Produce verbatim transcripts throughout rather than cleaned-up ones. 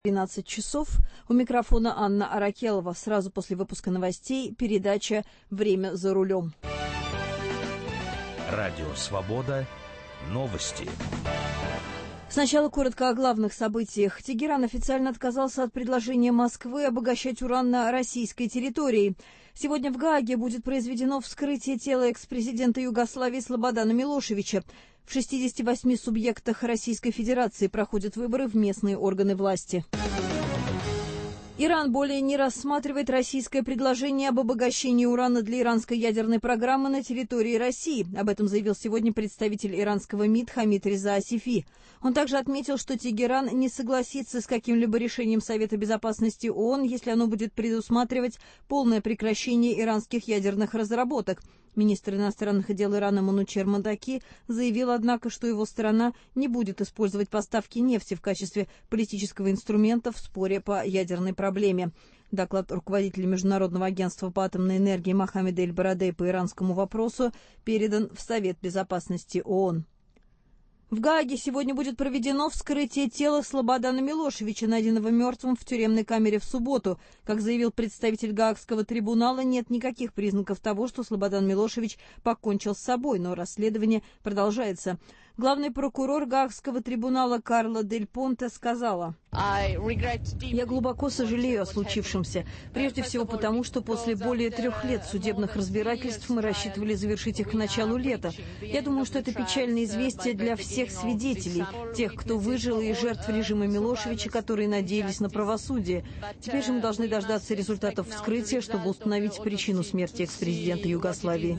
тринадцать часов. У микрофона Анна Аракелова. Сразу после выпуска новостей передача «Время за рулем». Радио «Свобода». Новости. Сначала коротко о главных событиях. Тегеран официально отказался от предложения Москвы обогащать уран на российской территории. Сегодня в Гааге будет произведено вскрытие тела экс-президента Югославии Слободана Милошевича. В шестидесяти восьми субъектах Российской Федерации проходят выборы в местные органы власти. Иран более не рассматривает российское предложение об обогащении урана для иранской ядерной программы на территории России. Об этом заявил сегодня представитель иранского МИД Хамид Реза Асифи. Он также отметил, что Тегеран не согласится с каким-либо решением Совета Безопасности ООН, если оно будет предусматривать полное прекращение иранских ядерных разработок. Министр иностранных дел Ирана Манучер Мадаки заявил, однако, что его страна не будет использовать поставки нефти в качестве политического инструмента в споре по ядерной проблеме. Доклад руководителя Международного агентства по атомной энергии Мохаммеда Эль-Барадей по иранскому вопросу передан в Совет Безопасности ООН. В Гааге сегодня будет проведено вскрытие тела Слободана Милошевича, найденного мертвым в тюремной камере в субботу. Как заявил представитель Гаагского трибунала, нет никаких признаков того, что Слободан Милошевич покончил с собой, но расследование продолжается. Главный прокурор Гаагского трибунала Карла Дель Понте сказала: «Я глубоко сожалею о случившемся, прежде всего потому, что после более трех лет судебных разбирательств мы рассчитывали завершить их к началу лета. Я думаю, что это печальное известие для всех свидетелей, тех, кто выжил, и жертв режима Милошевича, которые надеялись на правосудие. Теперь же мы должны дождаться результатов вскрытия, чтобы установить причину смерти экс-президента Югославии»,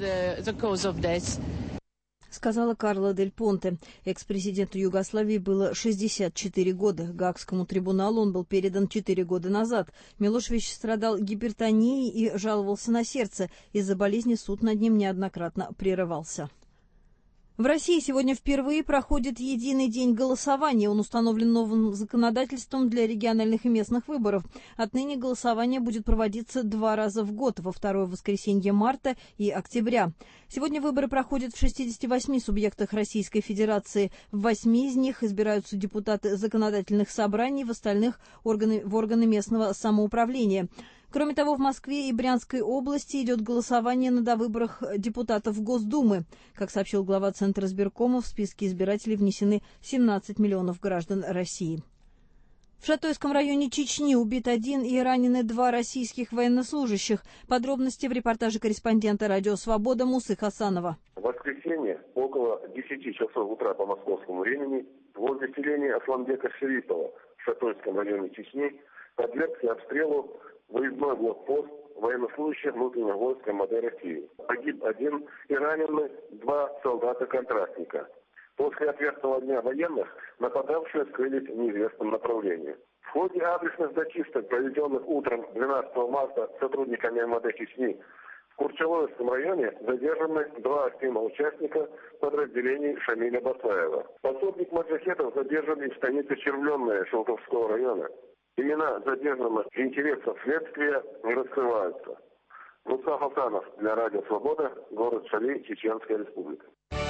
сказала Карла Дель Понте. Экс-президенту Югославии было шестьдесят четыре года. Гаагскому трибуналу он был передан четыре года назад. Милошевич страдал гипертонией и жаловался на сердце. Из-за болезни суд над ним неоднократно прерывался. В России сегодня впервые проходит единый день голосования. Он установлен новым законодательством для региональных и местных выборов. Отныне голосование будет проводиться два раза в год, во второе воскресенье марта и октября. Сегодня выборы проходят в шестидесяти восьми субъектах Российской Федерации. В восьми из них избираются депутаты законодательных собраний, в остальных органы, в органы местного самоуправления. Кроме того, в Москве и Брянской области идет голосование на довыборах депутатов Госдумы. Как сообщил глава Центра избиркома, в списке избирателей внесены семнадцать миллионов граждан России. В Шатойском районе Чечни убит один и ранены два российских военнослужащих. Подробности в репортаже корреспондента «Радио Свобода» Мусы Хасанова. В воскресенье около десяти часов утра по московскому времени возле селения Асламбека Шерифова в Шатойском районе Чечни подвергся обстрелу выездной блокпост военнослужащих внутренних войск МВД России. Погиб один и ранены два солдата-контрактника. После ответного дня военных нападавшие скрылись в неизвестном направлении. В ходе адресных зачисток, проведенных утром двенадцатого марта сотрудниками МВД Чечни, в Курчаловском районе задержаны два активных участника подразделений Шамиля Басаева. Пособник маджахедов задержан в станице Червленная Шелковского района. Имена задержанных и интересов следствия не раскрываются. Муса Хасанов для Радио Свобода, город Шали, Чеченская Республика.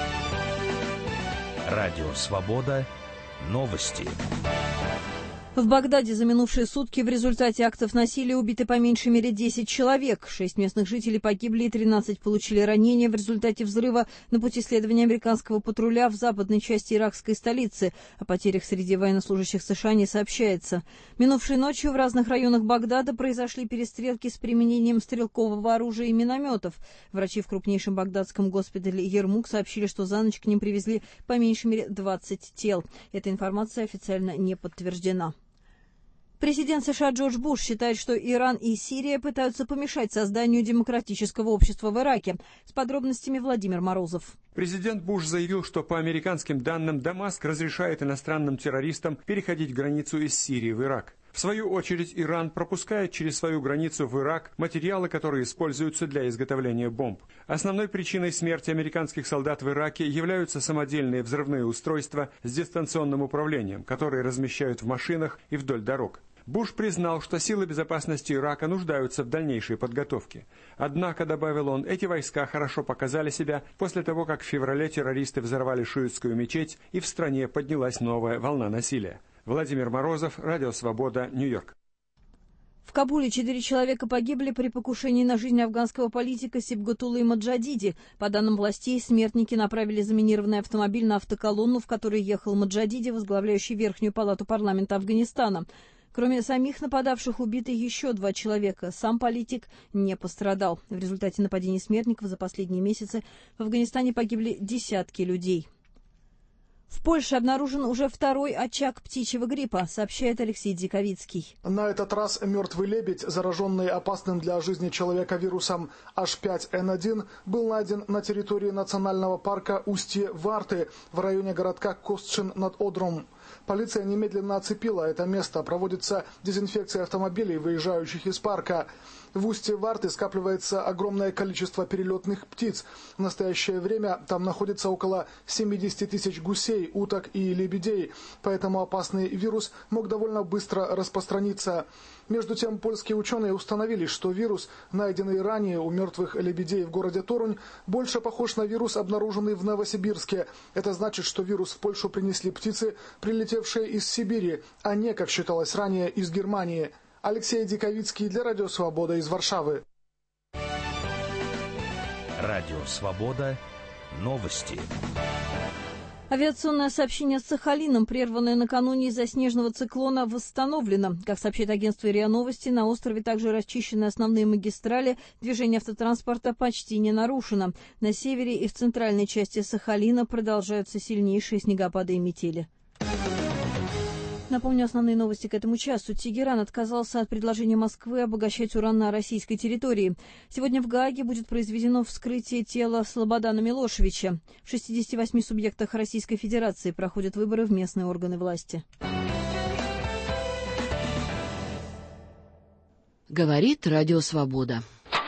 Радио Свобода. Новости. В Багдаде за минувшие сутки в результате актов насилия убиты по меньшей мере десять человек. Шесть местных жителей погибли и тринадцать получили ранения в результате взрыва на пути следования американского патруля в западной части иракской столицы. О потерях среди военнослужащих США не сообщается. Минувшей ночью в разных районах Багдада произошли перестрелки с применением стрелкового оружия и минометов. Врачи в крупнейшем багдадском госпитале Ермук сообщили, что за ночь к ним привезли по меньшей мере двадцать тел. Эта информация официально не подтверждена. Президент США Джордж Буш считает, что Иран и Сирия пытаются помешать созданию демократического общества в Ираке. С подробностями Владимир Морозов. Президент Буш заявил, что по американским данным Дамаск разрешает иностранным террористам переходить границу из Сирии в Ирак. В свою очередь, Иран пропускает через свою границу в Ирак материалы, которые используются для изготовления бомб. Основной причиной смерти американских солдат в Ираке являются самодельные взрывные устройства с дистанционным управлением, которые размещают в машинах и вдоль дорог. Буш признал, что силы безопасности Ирака нуждаются в дальнейшей подготовке. Однако, добавил он, эти войска хорошо показали себя после того, как в феврале террористы взорвали шиитскую мечеть и в стране поднялась новая волна насилия. Владимир Морозов, Радио Свобода, Нью-Йорк. В Кабуле четыре человека погибли при покушении на жизнь афганского политика Сибгатулы Маджадиди. По данным властей, смертники направили заминированный автомобиль на автоколонну, в которой ехал Маджадиди, возглавляющий Верхнюю палату парламента Афганистана. Кроме самих нападавших, убиты еще два человека. Сам политик не пострадал. В результате нападений смертников за последние месяцы в Афганистане погибли десятки людей. В Польше обнаружен уже второй очаг птичьего гриппа, сообщает Алексей Диковицкий. На этот раз мертвый лебедь, зараженный опасным для жизни человека вирусом эйч пять эн один, был найден на территории национального парка Устье-Варты в районе городка Костшин над Одром. Полиция немедленно оцепила это место. Проводится дезинфекция автомобилей, выезжающих из парка. В устье Варты скапливается огромное количество перелетных птиц. В настоящее время там находится около семьдесят тысяч гусей, уток и лебедей. Поэтому опасный вирус мог довольно быстро распространиться. Между тем, польские ученые установили, что вирус, найденный ранее у мертвых лебедей в городе Торунь, больше похож на вирус, обнаруженный в Новосибирске. Это значит, что вирус в Польшу принесли птицы, прилетевшие из Сибири, а не, как считалось ранее, из Германии. Алексей Диковицкий для Радио Свобода из Варшавы. Радио Свобода. Новости. Авиационное сообщение с Сахалином, прерванное накануне из-за снежного циклона, восстановлено. Как сообщает агентство РИА Новости, на острове также расчищены основные магистрали, движение автотранспорта почти не нарушено. На севере и в центральной части Сахалина продолжаются сильнейшие снегопады и метели. Напомню основные новости к этому часу. Тегеран отказался от предложения Москвы обогащать уран на российской территории. Сегодня в Гааге будет произведено вскрытие тела Слободана Милошевича. В шестидесяти восьми субъектах Российской Федерации проходят выборы в местные органы власти. Говорит Радио Свобода.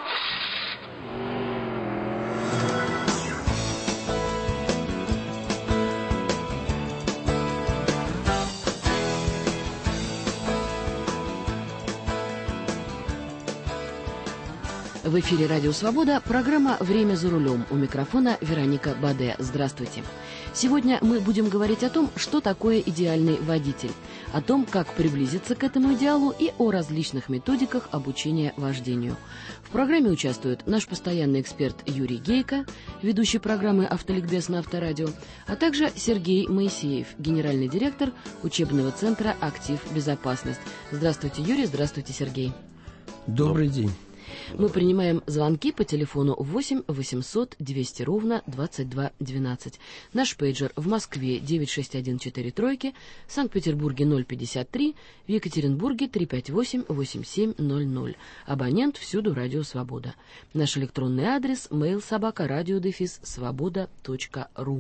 В эфире «Радио Свобода», программа «Время за рулем». У микрофона Вероника Баде. Здравствуйте. Сегодня мы будем говорить о том, что такое идеальный водитель, о том, как приблизиться к этому идеалу и о различных методиках обучения вождению. В программе участвует наш постоянный эксперт Юрий Гейко, ведущий программы «Автоликбез» на Авторадио, а также Сергей Моисеев, генеральный директор учебного центра «Актив Безопасность». Здравствуйте, Юрий. Здравствуйте, Сергей. Добрый день. Мы принимаем звонки по телефону восемь восемьсот двести ровно двадцать два двенадцать. Наш пейджер в Москве девять шесть один четыре тройки, в Санкт-Петербурге ноль пятьдесят три, в Екатеринбурге три пять восемь восемь семь ноль ноль. Абонент всюду Радио Свобода. Наш электронный адрес mail собака радио дефис свобода точка ру.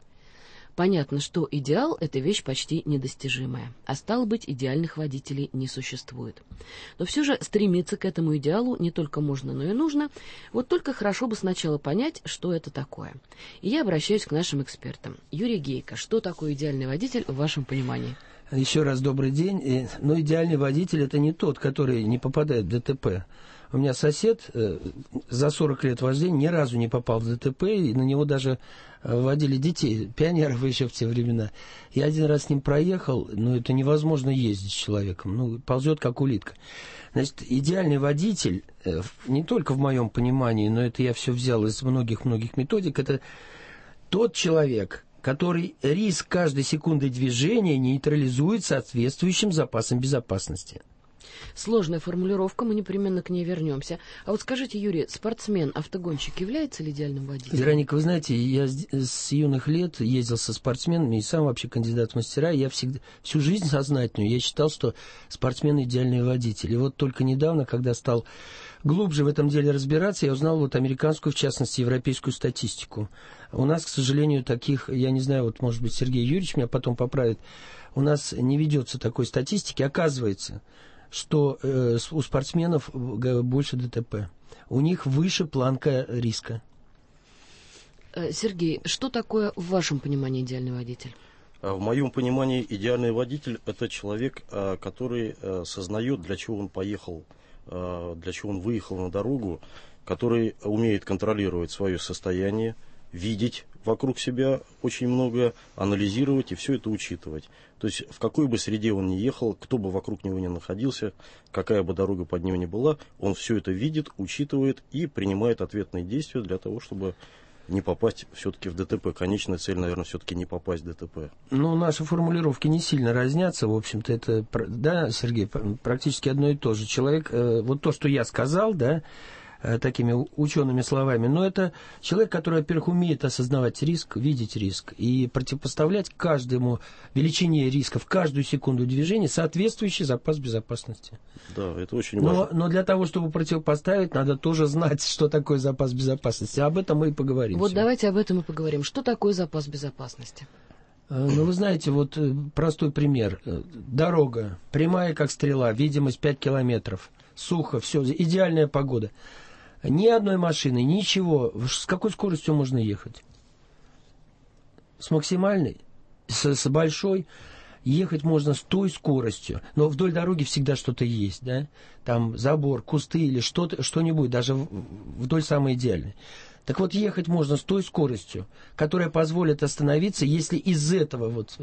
Понятно, что идеал – это вещь почти недостижимая, а стало быть, идеальных водителей не существует. Но все же стремиться к этому идеалу не только можно, но и нужно. Вот только хорошо бы сначала понять, что это такое. И я обращаюсь к нашим экспертам. Юрий Гейко, что такое идеальный водитель в вашем понимании? Еще раз добрый день. Но идеальный водитель – это не тот, который не попадает в ДТП. У меня сосед э, за сорок лет вождения ни разу не попал в ДТП, и на него даже э, водили детей, пионеров еще в те времена. Я один раз с ним проехал, но это невозможно ездить с человеком, ну, ползет как улитка. Значит, идеальный водитель, э, не только в моем понимании, но это я все взял из многих-многих методик, это тот человек, который риск каждой секунды движения нейтрализует соответствующим запасом безопасности. Сложная формулировка, мы непременно к ней вернемся. А вот скажите, Юрий, спортсмен, автогонщик является ли идеальным водителем? Вероника, вы знаете, я с юных лет ездил со спортсменами и сам вообще кандидат в мастера. Я всегда, всю жизнь сознательную, я считал, что спортсмен идеальный водитель. И вот только недавно, когда стал глубже в этом деле разбираться, я узнал вот американскую, в частности, европейскую статистику. У нас, к сожалению, таких, я не знаю, вот, может быть, Сергей Юрьевич меня потом поправит, у нас не ведется такой статистики. Оказывается, что э, у спортсменов больше ДТП. У них выше планка риска. Сергей, что такое в вашем понимании идеальный водитель? В моем понимании идеальный водитель – это человек, который сознает, для чего он поехал, для чего он выехал на дорогу, который умеет контролировать свое состояние, видеть вокруг себя очень много, анализировать и все это учитывать. То есть в какой бы среде он ни ехал, кто бы вокруг него ни находился, какая бы дорога под ним ни была, он все это видит, учитывает и принимает ответные действия для того, чтобы не попасть все-таки в ДТП. Конечная цель, наверное, все-таки не попасть в ДТП. Ну, наши формулировки не сильно разнятся, в общем-то, это, да, Сергей, практически одно и то же. Человек, вот то, что я сказал, да, такими учеными словами, но это человек, который, во-первых, умеет осознавать риск, видеть риск и противопоставлять каждому величине риска в каждую секунду движения соответствующий запас безопасности. Да, это очень но, важно. Но для того, чтобы противопоставить, надо тоже знать, что такое запас безопасности. Об этом мы и поговорим. Вот сегодня. Давайте об этом и поговорим. Что такое запас безопасности? Ну, вы знаете, вот простой пример. Дорога, прямая как стрела, видимость пять километров, сухо, все, идеальная погода. Ни одной машины, ничего. С какой скоростью можно ехать? С максимальной? С, с большой? Ехать можно с той скоростью. Но вдоль дороги всегда что-то есть, да? Там забор, кусты или что-то, что-нибудь, даже вдоль самой идеальной. Так вот, ехать можно с той скоростью, которая позволит остановиться, если из этого вот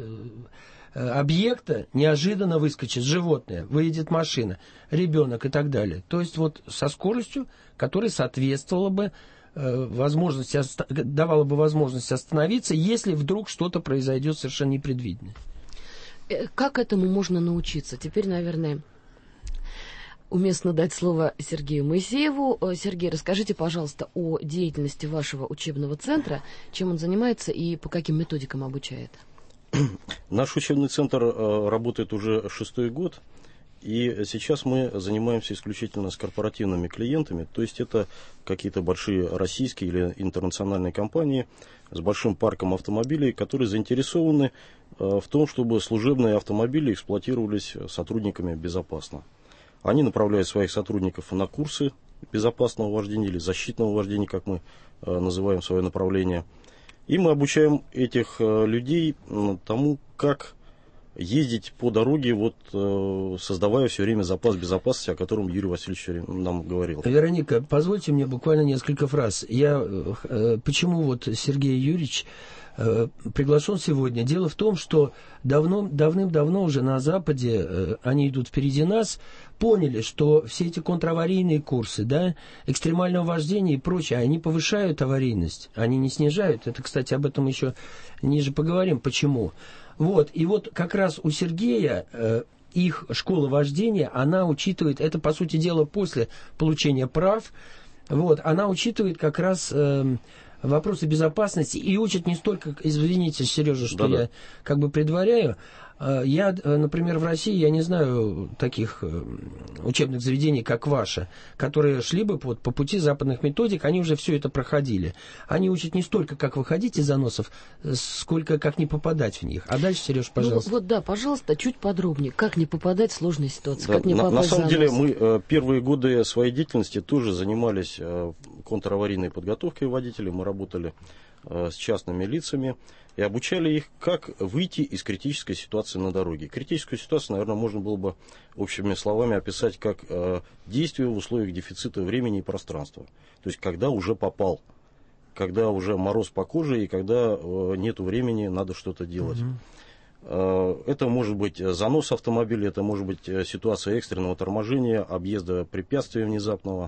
объекта неожиданно выскочит животное, выедет машина, ребенок и так далее. То есть вот со скоростью, которая соответствовала бы э, возможности, давала бы возможность остановиться, если вдруг что-то произойдет совершенно непредвиденное. Как этому можно научиться? Теперь, наверное, уместно дать слово Сергею Моисееву. Сергей, расскажите, пожалуйста, о деятельности вашего учебного центра, чем он занимается и по каким методикам обучает. Наш учебный центр э, работает уже шестой год, и сейчас мы занимаемся исключительно с корпоративными клиентами, то есть это какие-то большие российские или интернациональные компании с большим парком автомобилей, которые заинтересованы э, в том, чтобы служебные автомобили эксплуатировались сотрудниками безопасно. Они направляют своих сотрудников на курсы безопасного вождения или защитного вождения, как мы э, называем свое направление. И мы обучаем этих э, людей э, тому, как ездить по дороге, вот, э, создавая все время запас безопасности, о котором Юрий Васильевич нам говорил. Вероника, позвольте мне буквально несколько фраз. Я, э, почему вот Сергей Юрьевич э, приглашен сегодня? Дело в том, что давно, давным-давно уже на Западе, э, они идут впереди нас, поняли, что все эти контраварийные курсы, да, экстремального вождения и прочее, они повышают аварийность, они не снижают. Это, кстати, об этом еще ниже поговорим, почему. Вот, и вот как раз у Сергея э, их школа вождения, она учитывает, это, по сути дела, после получения прав, вот, она учитывает как раз э, вопросы безопасности и учит не столько, извините, Сережа, что Да-да. я как бы предваряю. Я, например, в России, я не знаю таких учебных заведений, как ваше, которые шли бы по, по пути западных методик, они уже все это проходили. Они учат не столько, как выходить из заносов, сколько как не попадать в них. А дальше, Сереж, пожалуйста. Ну, вот да, пожалуйста, чуть подробнее. Как не попадать в сложные ситуации, да, как не на, попасть на самом в деле, занос. мы э, первые годы своей деятельности тоже занимались э, контраварийной подготовкой водителей. Мы работали э, с частными лицами и обучали их, как выйти из критической ситуации на дороге. Критическую ситуацию, наверное, можно было бы общими словами описать как э, действие в условиях дефицита времени и пространства. То есть, когда уже попал, когда уже мороз по коже и когда э, нету времени, надо что-то делать. Mm-hmm. Э, это может быть занос автомобиля, это может быть ситуация экстренного торможения, объезда препятствия внезапного,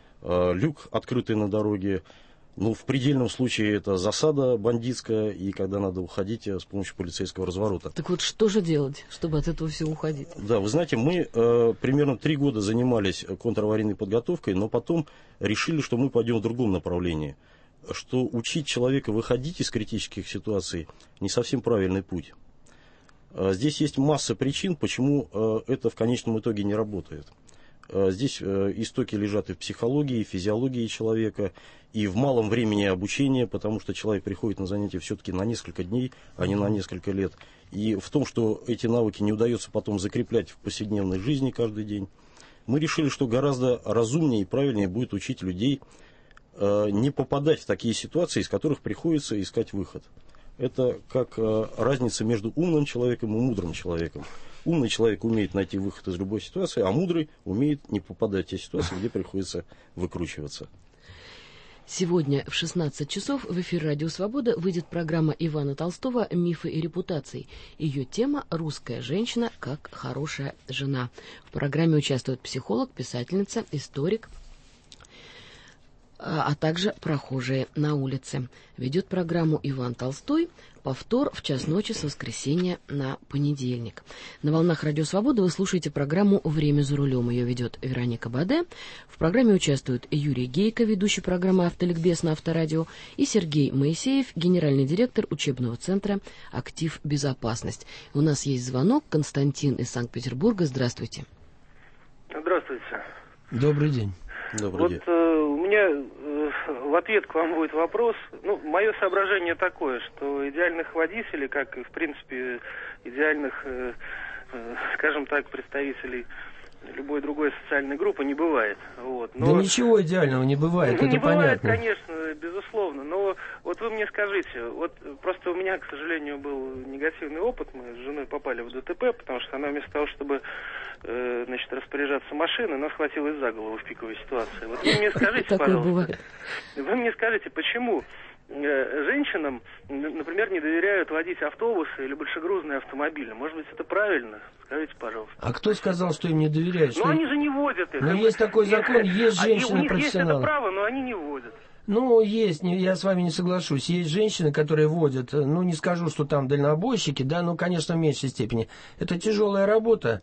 э, люк открытый на дороге. Ну, в предельном случае это засада бандитская, и когда надо уходить с помощью полицейского разворота. Так вот, что же делать, чтобы от этого всего уходить? Да, вы знаете, мы э, примерно три года занимались контраварийной подготовкой, но потом решили, что мы пойдем в другом направлении. Что учить человека выходить из критических ситуаций не совсем правильный путь. Э, здесь есть масса причин, почему э, это в конечном итоге не работает. Здесь истоки лежат и в психологии, и в физиологии человека, и в малом времени обучения, потому что человек приходит на занятия все-таки на несколько дней, а не на несколько лет. И в том, что эти навыки не удается потом закреплять в повседневной жизни каждый день, мы решили, что гораздо разумнее и правильнее будет учить людей не попадать в такие ситуации, из которых приходится искать выход. Это как разница между умным человеком и мудрым человеком. Умный человек умеет найти выход из любой ситуации, а мудрый умеет не попадать в те ситуации, где приходится выкручиваться. Сегодня в шестнадцать часов в эфир «Радио Свобода» выйдет программа Ивана Толстого «Мифы и репутации». Ее тема «Русская женщина как хорошая жена». В программе участвует психолог, писательница, историк, а также прохожие на улице. Ведет программу Иван Толстой. Повтор в час ночи с воскресенья на понедельник. На волнах «Радио Свобода» вы слушаете программу «Время за рулем». Ее ведет Вероника Баде. В программе участвуют Юрий Гейко, ведущий программы «Автоликбез» на Авторадио, и Сергей Моисеев, генеральный директор учебного центра «Актив Безопасность». У нас есть звонок. Константин из Санкт-Петербурга. Здравствуйте. Здравствуйте. Добрый день. Добрый вот день. Э, у меня э, в ответ к вам будет вопрос. Ну, мое соображение такое, что идеальных водителей, как и, в принципе, идеальных, э, э, скажем так, представителей любой другой социальной группы не бывает. Вот. Но... Да ничего идеального не бывает, не это бывает, понятно. конечно, безусловно. Но вот вы мне скажите, вот просто у меня, к сожалению, был негативный опыт. Мы с женой попали в ДТП, потому что она вместо того, чтобы э, значит, распоряжаться машиной, нас хватилась за голову в пиковой ситуации. Вот вы мне скажите, пожалуйста, вы мне скажите, почему женщинам, например, не доверяют водить автобусы или большегрузные автомобили? Может быть, это правильно? Скажите, пожалуйста. А кто сказал, что им не доверяют? Ну, они же не водят их. Ну, есть такой закон, есть женщины-профессионалы. У них есть это право, но они не водят. Ну, есть, я с вами не соглашусь. Есть женщины, которые водят, ну, не скажу, что там дальнобойщики, да, ну, конечно, в меньшей степени. Это тяжелая работа.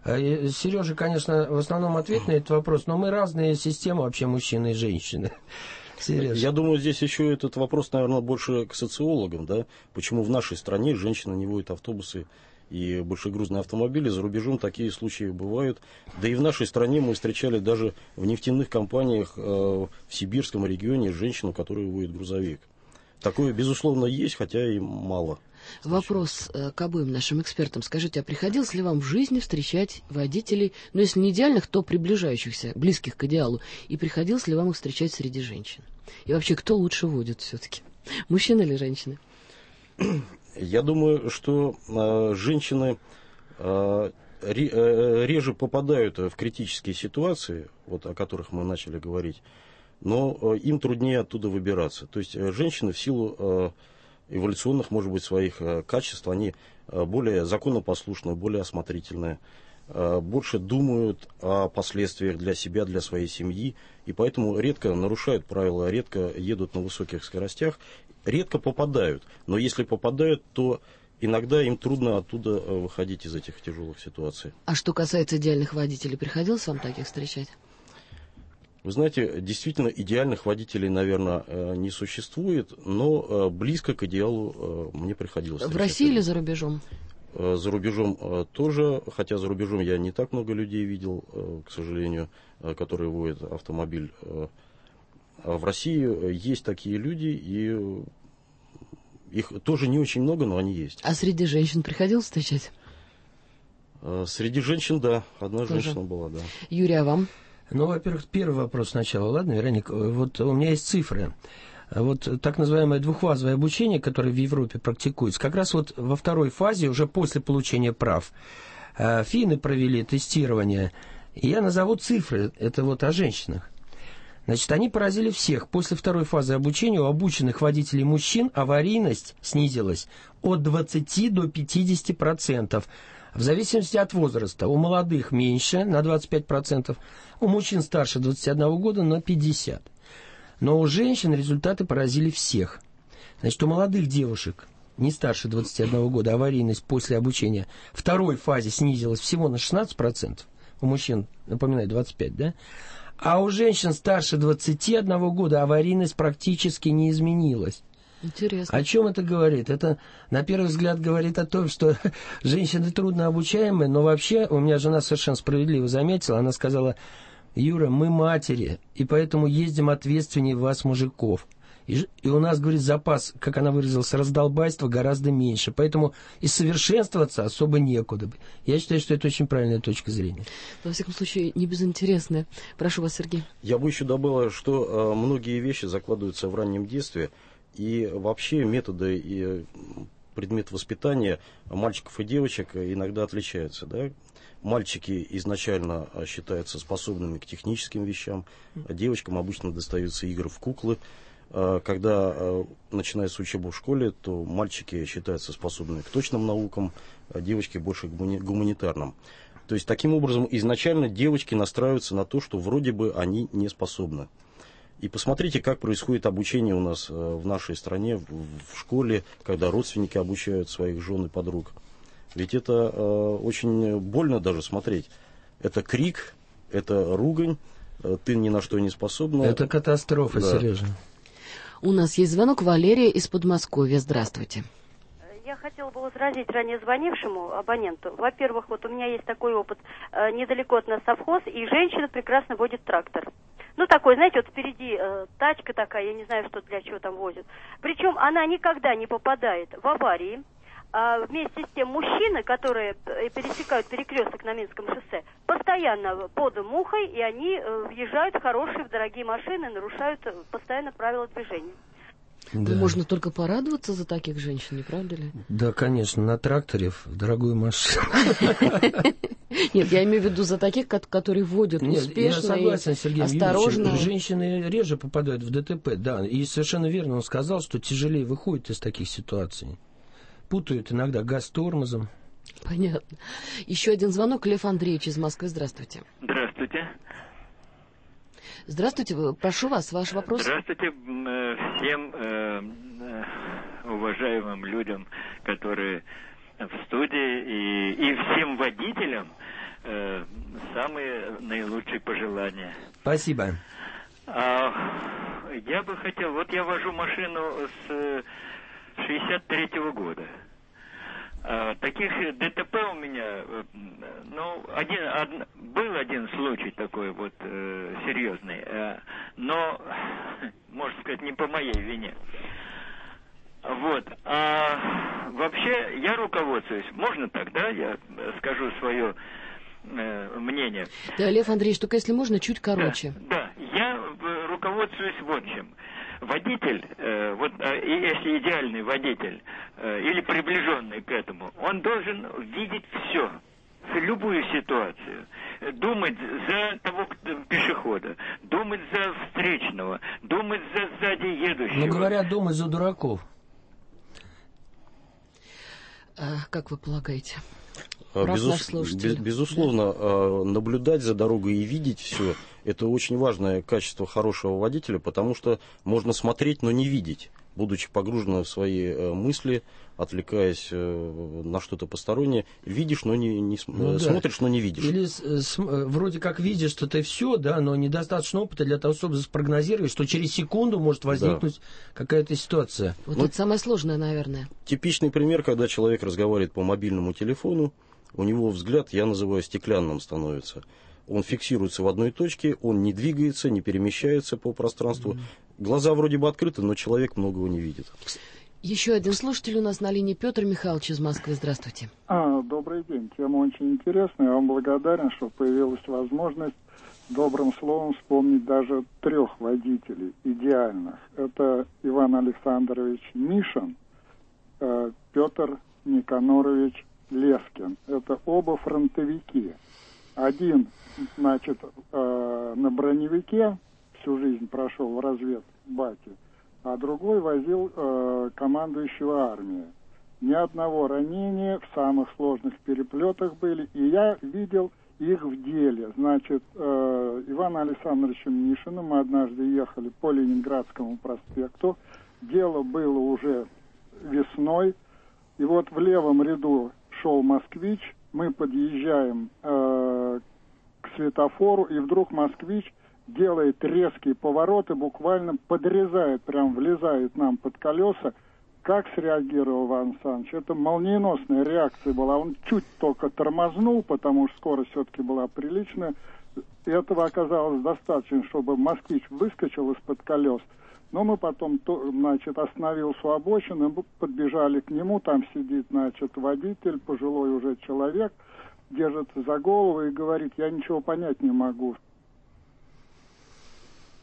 Сережа, конечно, в основном ответит на этот вопрос, но мы разные системы вообще, мужчины и женщины. Серьезно. Я думаю, здесь еще этот вопрос, наверное, больше к социологам, да, почему в нашей стране женщины не водят автобусы и большегрузные автомобили. За рубежом такие случаи бывают. Да и в нашей стране мы встречали даже в нефтяных компаниях э, в сибирском регионе женщину, которая водит грузовик. Такое, безусловно, есть, хотя и мало. Вопрос э, к обоим нашим экспертам. Скажите, а приходилось ли вам в жизни встречать водителей, ну, если не идеальных, то приближающихся, близких к идеалу, и приходилось ли вам их встречать среди женщин? И вообще, кто лучше водит все-таки, мужчины или женщины? Я думаю, что э, женщины э, ре, э, реже попадают в критические ситуации, вот о которых мы начали говорить, но э, им труднее оттуда выбираться. То есть э, женщины в силу э, эволюционных, может быть, своих э, качеств, они э, более законопослушные, более осмотрительные, э, больше думают о последствиях для себя, для своей семьи, и поэтому редко нарушают правила, редко едут на высоких скоростях, редко попадают. Но если попадают, то иногда им трудно оттуда выходить из этих тяжелых ситуаций. А что касается идеальных водителей, приходилось вам таких встречать? Вы знаете, действительно, идеальных водителей, наверное, не существует, но близко к идеалу мне приходилось встречать. В России или за рубежом? За рубежом тоже, хотя за рубежом я не так много людей видел, к сожалению, которые водят автомобиль. В России есть такие люди, и их тоже не очень много, но они есть. А среди женщин приходилось встречать? Среди женщин, да. Одна тоже женщина была, да. Юрий, а вам? Ну, во-первых, первый вопрос сначала. Ладно, Вероника, вот у меня есть цифры. Вот так называемое двухфазовое обучение, которое в Европе практикуется, как раз вот во второй фазе, уже после получения прав, финны провели тестирование. И я назову цифры, это вот о женщинах. Значит, они поразили всех. После второй фазы обучения у обученных водителей мужчин аварийность снизилась от двадцати до пятидесяти процентов. В зависимости от возраста. У молодых меньше, на двадцать пять процентов. У мужчин старше двадцати одного года на пятьдесят процентов. Но у женщин результаты поразили всех. Значит, у молодых девушек, не старше двадцати одного года, аварийность после обучения второй фазе снизилась всего на шестнадцать процентов. У мужчин, напоминаю, двадцать пять процентов, да? А у женщин старше двадцати одного года аварийность практически не изменилась. Интересно. О чем это говорит? Это, на первый взгляд, говорит о том, что женщины трудно обучаемые, но вообще, у меня жена совершенно справедливо заметила, она сказала: Юра, мы матери, и поэтому ездим ответственнее вас, мужиков. И, и у нас, говорит, запас, как она выразилась, раздолбайства гораздо меньше. Поэтому и совершенствоваться особо некуда. Я считаю, что это очень правильная точка зрения. Во всяком случае, не безинтересная. Прошу вас, Сергей. Я бы еще добавил, что э, многие вещи закладываются в раннем детстве. И вообще методы и предмет воспитания мальчиков и девочек иногда отличаются. Да? Мальчики изначально считаются способными к техническим вещам, а девочкам обычно достаются игры в куклы. Когда начинается учеба в школе, то мальчики считаются способными к точным наукам, а девочки больше к гуманитарным. То есть, таким образом, изначально девочки настраиваются на то, что вроде бы они не способны. И посмотрите, как происходит обучение у нас в нашей стране, в школе, когда родственники обучают своих жен и подруг. Ведь это э, очень больно даже смотреть. Это крик, это ругань, э, ты ни на что не способна. Это катастрофа, да. Сережа. У нас есть звонок. Валерия из Подмосковья. Здравствуйте. Я хотела бы возразить ранее звонившему абоненту. Во-первых, вот у меня есть такой опыт. Э, недалеко от нас совхоз, и женщина прекрасно водит трактор. Ну, такой, знаете, вот впереди э, тачка такая, я не знаю, что для чего там возят. Причем она никогда не попадает в аварии. А вместе с тем мужчины, которые пересекают перекресток на Минском шоссе, постоянно под мухой, и они въезжают в хорошие, в дорогие машины, нарушают постоянно правила движения. Да. Можно только порадоваться за таких женщин, не правда ли? Да, конечно, на тракторе в дорогую машину. Нет, я имею в виду за таких, которые водят успешно. Я согласен, Сергей осторожно. Женщины реже попадают в ДТП, да. И совершенно верно он сказал, что тяжелее выходят из таких ситуаций. Путают иногда газ с тормозом. Понятно. Еще один звонок. Лев Андреевич из Москвы. Здравствуйте. Здравствуйте. Здравствуйте. Прошу вас, ваш вопрос. Здравствуйте всем э, уважаемым людям, которые в студии, и, и всем водителям э, самые наилучшие пожелания. Спасибо. А, я бы хотел... Вот я вожу машину с шестьдесят третьего года. А, таких ДТП у меня, ну, один, од, был один случай такой вот э, серьезный, э, но, можно сказать, не по моей вине. Вот. А вообще я руководствуюсь, можно так, да, я скажу свое э, мнение. Да, Лев Андреевич, только если можно, чуть короче. Да, да, я руководствуюсь вот чем. Водитель, э, вот э, если идеальный водитель э, или приближенный к этому, он должен видеть все, любую ситуацию, думать за того пешехода, думать за встречного, думать за сзади едущего. Ну, говорят, думать за дураков. А, как вы полагаете? Безус... Без, безусловно, да? Наблюдать за дорогой и видеть все – это очень важное качество хорошего водителя, потому что можно смотреть, но не видеть, будучи погруженным в свои мысли, отвлекаясь на что-то постороннее. Видишь, но не, не ну, смотришь, да. но не видишь. Или с, вроде как видишь, что ты все, да, но недостаточно опыта для того, чтобы спрогнозировать, что через секунду может возникнуть да. какая-то ситуация. Вот ну, это самое сложное, наверное. Типичный пример, когда человек разговаривает по мобильному телефону, у него взгляд, я называю, стеклянным становится. Он фиксируется в одной точке, он не двигается, не перемещается по пространству. Mm-hmm. Глаза вроде бы открыты, но человек многого не видит. Еще один слушатель у нас на линии. Петр Михайлович из Москвы. Здравствуйте. А, добрый день. Тема очень интересная. Я вам благодарен, что появилась возможность добрым словом вспомнить даже трех водителей идеальных. Это Иван Александрович Мишин, э, Петр Никанорович Лескин. Это оба фронтовики. Один, значит, э, на броневике всю жизнь прошел в разведбате, а другой возил э, командующего армией. Ни одного ранения, в самых сложных переплетах были, и я видел их в деле. Значит, э, Иваном Александровичем Мишиным мы однажды ехали по Ленинградскому проспекту. Дело было уже весной, и вот в левом ряду шел «Москвич», мы подъезжаем э, к светофору, и вдруг «Москвич» делает резкие повороты, буквально подрезает, прям влезает нам под колеса. Как среагировал Иван Александрович? Это молниеносная реакция была. Он чуть только тормознул, потому что скорость все-таки была приличная. И этого оказалось достаточно, чтобы «Москвич» выскочил из-под колес. Но мы потом, значит, остановился у обочины, подбежали к нему, там сидит, значит, водитель, пожилой уже человек, держится за голову и говорит: я ничего понять не могу. Кстати,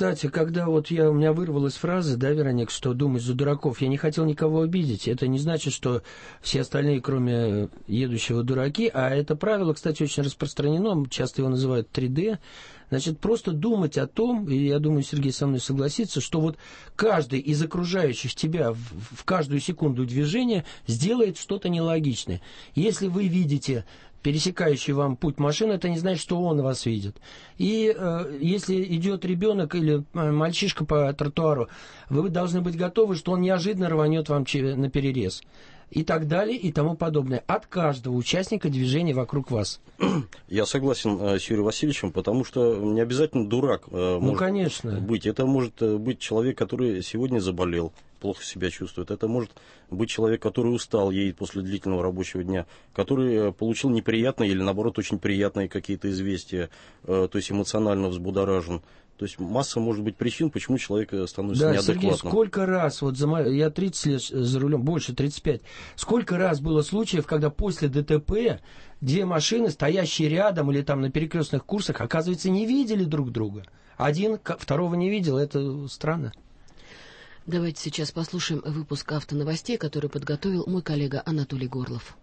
Кстати, когда вот я, у меня вырвалась фраза, да, Вероник, что думать за дураков, я не хотел никого обидеть. Это не значит, что все остальные, кроме едущего, дураки. А это правило, кстати, очень распространено, часто его называют три дэ. Значит, просто думать о том, и я думаю, Сергей со мной согласится, что вот каждый из окружающих тебя в, в каждую секунду движения сделает что-то нелогичное. Если вы видите пересекающий вам путь машины, это не значит, что он вас видит. И э, если идет ребенок или мальчишка по тротуару, вы должны быть готовы, что он неожиданно рванет вам на перерез. И так далее, и тому подобное. От каждого участника движения вокруг вас. Я согласен э, с Юрием Васильевичем, потому что не обязательно дурак э, ну, может конечно. быть. Это может быть человек, который сегодня заболел, плохо себя чувствует. Это может быть человек, который устал, едет после длительного рабочего дня, который получил неприятные или, наоборот, очень приятные какие-то известия, э, то есть эмоционально взбудоражен. То есть масса может быть причин, почему человек становится да, неадекватным. Сергей, сколько раз, вот за, я тридцать лет за рулем, больше тридцать пять, сколько раз было случаев, когда после ДТП две машины, стоящие рядом или там на перекрестных курсах, оказывается, не видели друг друга. Один второго не видел, это странно. Давайте сейчас послушаем выпуск автоновостей, который подготовил мой коллега Анатолий Горлов.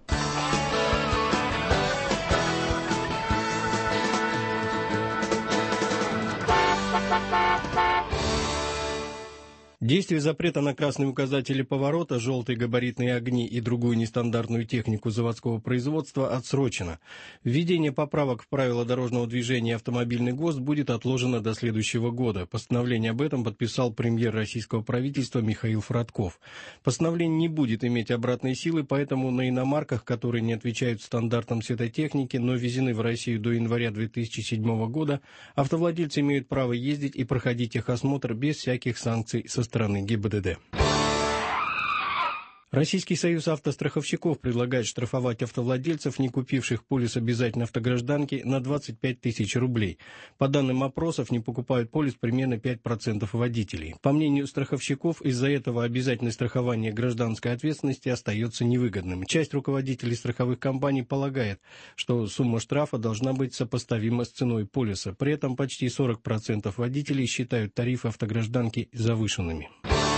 Действие запрета на красные указатели поворота, желтые габаритные огни и другую нестандартную технику заводского производства отсрочено. Введение поправок в правила дорожного движения и автомобильный ГОСТ будет отложено до следующего года. Постановление об этом подписал премьер российского правительства Михаил Фродков. Постановление не будет иметь обратной силы, поэтому на иномарках, которые не отвечают стандартам светотехники, но ввезены в Россию до января две тысячи седьмого года, автовладельцы имеют право ездить и проходить техосмотр без всяких санкций со стороны ГИБДД. Российский союз автостраховщиков предлагает штрафовать автовладельцев, не купивших полис обязательной автогражданки, на двадцать пять тысяч рублей. По данным опросов, не покупают полис примерно пять процентов водителей. По мнению страховщиков, из-за этого обязательное страхование гражданской ответственности остается невыгодным. Часть руководителей страховых компаний полагает, что сумма штрафа должна быть сопоставима с ценой полиса. При этом почти сорок процентов водителей считают тарифы автогражданки завышенными.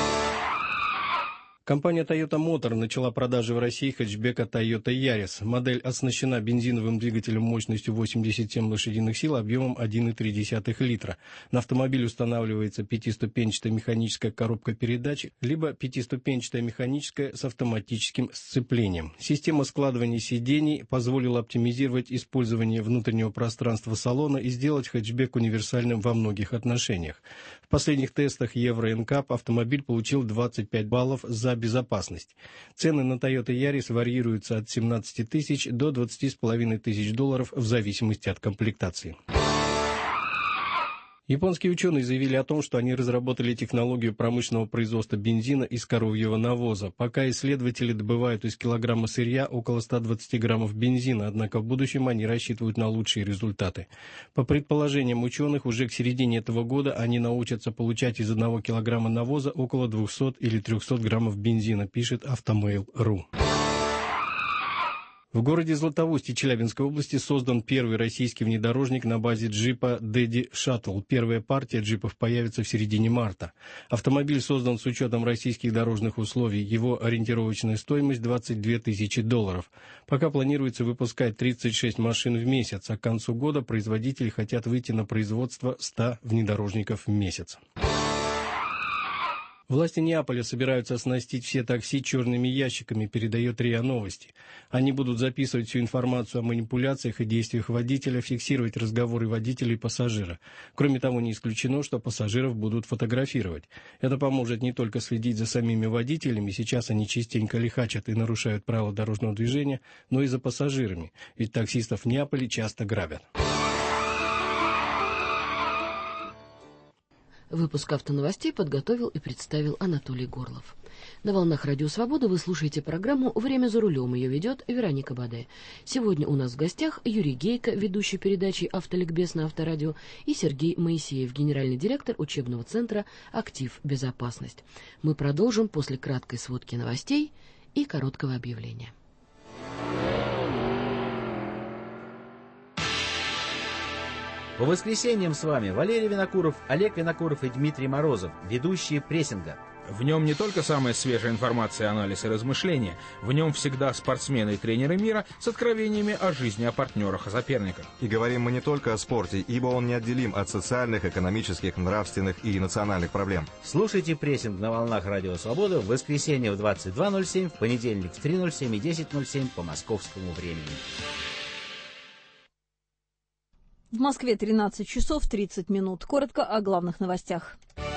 Компания Toyota Motor начала продажи в России хэтчбека Toyota Yaris. Модель оснащена бензиновым двигателем мощностью восемьдесят семь лошадиных сил, объемом один и три десятых литра. На автомобиль устанавливается пятиступенчатая механическая коробка передач, либо пятиступенчатая механическая с автоматическим сцеплением. Система складывания сидений позволила оптимизировать использование внутреннего пространства салона и сделать хэтчбек универсальным во многих отношениях. В последних тестах Евро эн кап автомобиль получил двадцать пять баллов за безопасность. Цены на Toyota Yaris варьируются от семнадцати тысяч до двадцати с половиной тысяч долларов в зависимости от комплектации. Японские ученые заявили о том, что они разработали технологию промышленного производства бензина из коровьего навоза. Пока исследователи добывают из килограмма сырья около ста двадцати граммов бензина, однако в будущем они рассчитывают на лучшие результаты. По предположениям ученых, уже к середине этого года они научатся получать из одного килограмма навоза около двухсот или трехсот граммов бензина, пишет Автомейл точка ру. В городе Златоусте Челябинской области создан первый российский внедорожник на базе джипа Daddy Shuttle. Первая партия джипов появится в середине марта. Автомобиль создан с учетом российских дорожных условий. Его ориентировочная стоимость двадцать две тысячи долларов. Пока планируется выпускать тридцать шесть машин в месяц, а к концу года производители хотят выйти на производство ста внедорожников в месяц. Власти Неаполя собираются оснастить все такси черными ящиками, передает РИА Новости. Они будут записывать всю информацию о манипуляциях и действиях водителя, фиксировать разговоры водителя и пассажира. Кроме того, не исключено, что пассажиров будут фотографировать. Это поможет не только следить за самими водителями, сейчас они частенько лихачат и нарушают правила дорожного движения, но и за пассажирами, ведь таксистов в Неаполе часто грабят. Выпуск автоновостей подготовил и представил Анатолий Горлов. На волнах Радио Свобода вы слушаете программу «Время за рулем». Ее ведет Вероника Баде. Сегодня у нас в гостях Юрий Гейко, ведущий передачи «Автоликбез» на Авторадио, и Сергей Моисеев, генеральный директор учебного центра «Актив Безопасность». Мы продолжим после краткой сводки новостей и короткого объявления. По воскресеньям с вами Валерий Винокуров, Олег Винокуров и Дмитрий Морозов, ведущие прессинга. В нем не только самая свежая информация, анализ и размышления. В нем всегда спортсмены и тренеры мира с откровениями о жизни, о партнерах, о соперниках. И говорим мы не только о спорте, ибо он неотделим от социальных, экономических, нравственных и национальных проблем. Слушайте прессинг на волнах Радио Свобода в воскресенье в двадцать два ноль семь, в понедельник в три ноль семь и десять ноль семь по московскому времени. В Москве тринадцать часов тридцать минут. Коротко о главных новостях.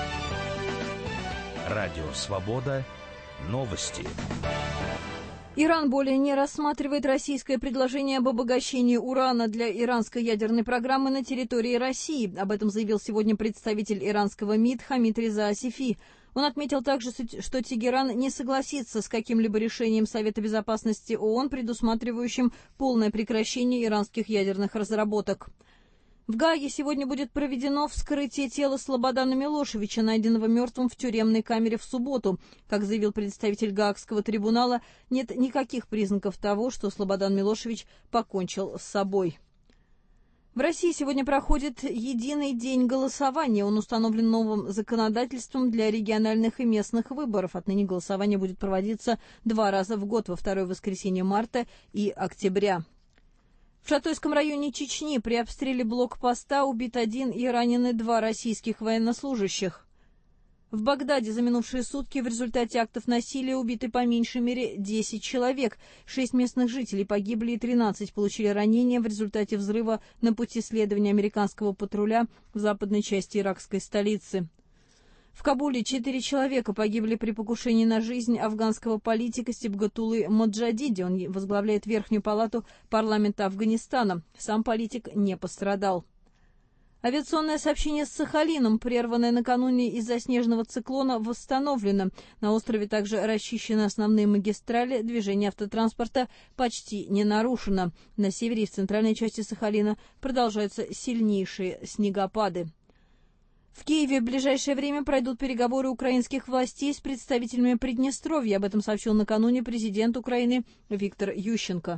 Радио «Свобода». Новости. Иран более не рассматривает российское предложение об обогащении урана для иранской ядерной программы на территории России. Об этом заявил сегодня представитель иранского МИД Хамид Реза Асифи. Он отметил также, что Тегеран не согласится с каким-либо решением Совета Безопасности ООН, предусматривающим полное прекращение иранских ядерных разработок. В Гааге сегодня будет проведено вскрытие тела Слободана Милошевича, найденного мертвым в тюремной камере в субботу. Как заявил представитель Гаагского трибунала, нет никаких признаков того, что Слободан Милошевич покончил с собой. В России сегодня проходит единый день голосования. Он установлен новым законодательством для региональных и местных выборов. Отныне голосование будет проводиться два раза в год, во второе воскресенье марта и октября. В Шатойском районе Чечни при обстреле блокпоста убит один и ранены два российских военнослужащих. В Багдаде за минувшие сутки в результате актов насилия убиты по меньшей мере десять человек. Шесть местных жителей погибли и тринадцать получили ранения в результате взрыва на пути следования американского патруля в западной части иракской столицы. В Кабуле четыре человека погибли при покушении на жизнь афганского политика Сибгатулы Моджадиди. Он возглавляет Верхнюю палату парламента Афганистана. Сам политик не пострадал. Авиационное сообщение с Сахалином, прерванное накануне из-за снежного циклона, восстановлено. На острове также расчищены основные магистрали, движение автотранспорта почти не нарушено. На севере и в центральной части Сахалина продолжаются сильнейшие снегопады. В Киеве в ближайшее время пройдут переговоры украинских властей с представителями Приднестровья. Об этом сообщил накануне президент Украины Виктор Ющенко.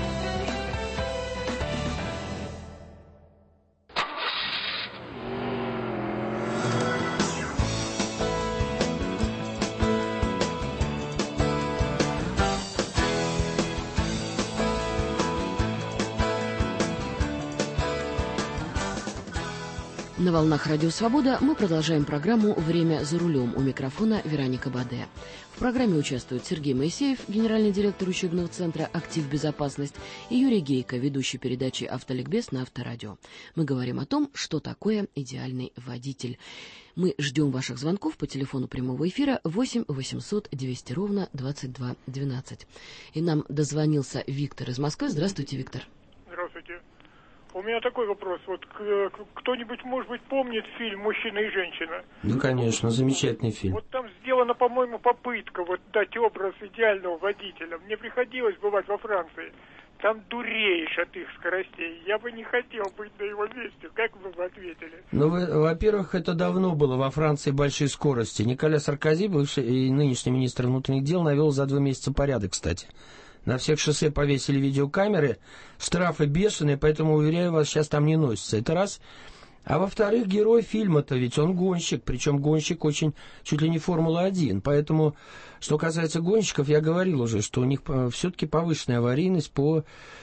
На волнах Радио Свобода мы продолжаем программу «Время за рулем». У микрофона Вероника Баде. В программе участвуют Сергей Моисеев, генеральный директор учебного центра «Актив Безопасность», и Юрий Гейко, ведущий передачи «Автоликбез» на Авторадио. Мы говорим о том, что такое идеальный водитель. Мы ждем ваших звонков по телефону прямого эфира восемь восемьсот двести ровно двадцать два двенадцать. И нам дозвонился Виктор из Москвы. Здравствуйте, Виктор. Здравствуйте. У меня такой вопрос. Вот кто-нибудь, может быть, помнит фильм «Мужчина и женщина»? Ну, конечно, замечательный фильм. Вот там сделана, по-моему, попытка вот дать образ идеального водителя. Мне приходилось бывать во Франции. Там дуреешь от их скоростей. Я бы не хотел быть на его месте. Как вы бы ответили? Ну, во-первых, это давно было во Франции большие скорости. Николя Саркози, бывший и нынешний министр внутренних дел, навел за два месяца порядок, кстати. На всех шоссе повесили видеокамеры, штрафы бешеные, поэтому, уверяю вас, сейчас там не носится. Это раз. А во-вторых, герой фильма-то ведь он гонщик, причем гонщик очень, чуть ли не Формула один. Поэтому, что касается гонщиков, я говорил уже, что у них все-таки повышенная аварийность по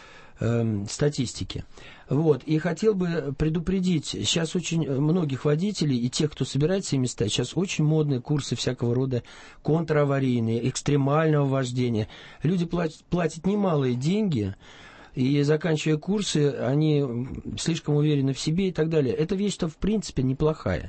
э, статистике. Вот. И хотел бы предупредить, сейчас очень многих водителей и тех, кто собирает себе места, сейчас очень модные курсы всякого рода контраварийные, экстремального вождения. Люди платят, платят немалые деньги, и заканчивая курсы, они слишком уверены в себе и так далее. Эта вещь-то в принципе неплохая.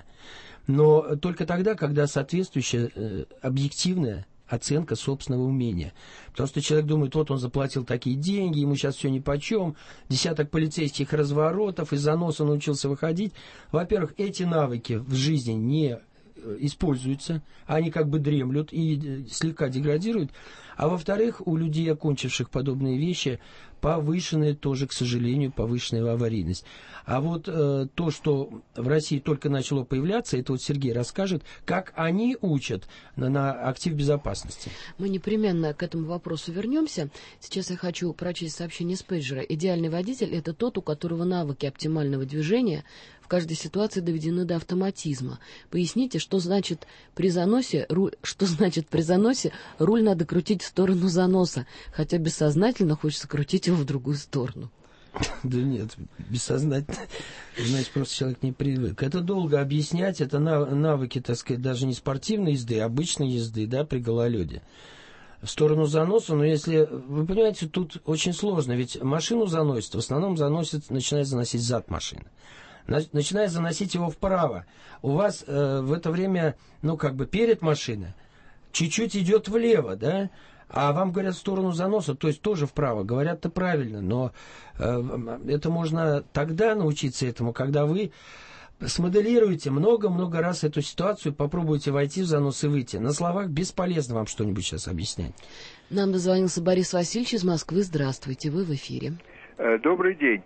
Но только тогда, когда соответствующая э, объективная оценка собственного умения. Потому что человек думает, вот он заплатил такие деньги, ему сейчас все нипочем, десяток полицейских разворотов, из заноса научился выходить. Во-первых, эти навыки в жизни не используются, они как бы дремлют и слегка деградируют. А во-вторых, у людей, окончивших подобные вещи, повышенная тоже, к сожалению, повышенная аварийность. А вот э, то, что в России только начало появляться, это вот Сергей расскажет, как они учат на, на актив безопасности. Мы непременно к этому вопросу вернемся. Сейчас я хочу прочесть сообщение с пейджера. Идеальный водитель – это тот, у которого навыки оптимального движения в каждой ситуации доведены до автоматизма. Поясните, что значит при заносе руль, что значит при заносе руль надо крутить в сторону заноса, хотя бессознательно хочется крутить его в другую сторону. Да нет, бессознательно. Значит, просто человек не привык. Это долго объяснять, это навыки, так сказать, даже не спортивной езды, а обычной езды, да, при гололеде. В сторону заноса, но если, вы понимаете, тут очень сложно, ведь машину заносит, в основном заносит, начинает заносить зад машины. Начинает заносить его вправо. У вас э, в это время, ну, как бы перед машиной чуть-чуть идет влево, да? А вам говорят в сторону заноса, то есть тоже вправо. Говорят-то правильно, но э, это можно тогда научиться этому, когда вы смоделируете много-много раз эту ситуацию, попробуйте войти в занос и выйти. На словах бесполезно вам что-нибудь сейчас объяснять. Нам дозвонился Борис Васильевич из Москвы. Здравствуйте, вы в эфире. Добрый день.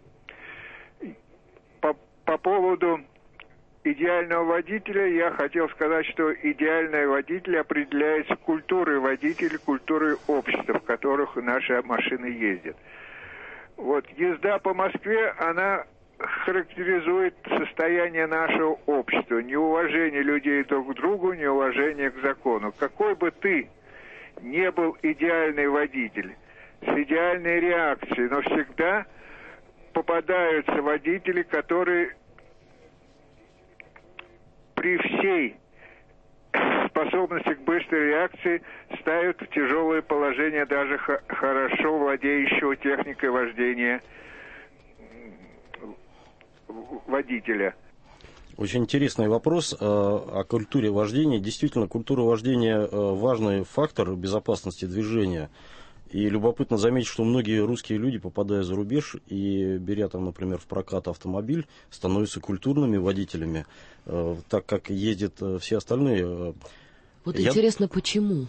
По, по поводу идеального водителя я хотел сказать, что идеальный водитель определяется культурой водителя, культурой общества, в которых наши машины ездят. Вот езда по Москве, она характеризует состояние нашего общества, неуважение людей друг к другу, неуважение к закону. Какой бы ты не был идеальный водитель, с идеальной реакцией, но всегда попадаются водители, которые при всей способности к быстрой реакции ставят в тяжелое положение даже х- хорошо владеющего техникой вождения водителя. Очень интересный вопрос о культуре вождения. Действительно, культура вождения важный фактор безопасности движения. И любопытно заметить, что многие русские люди, попадая за рубеж и беря там, например, в прокат автомобиль, становятся культурными водителями, так как ездят все остальные. Вот Я... интересно, почему?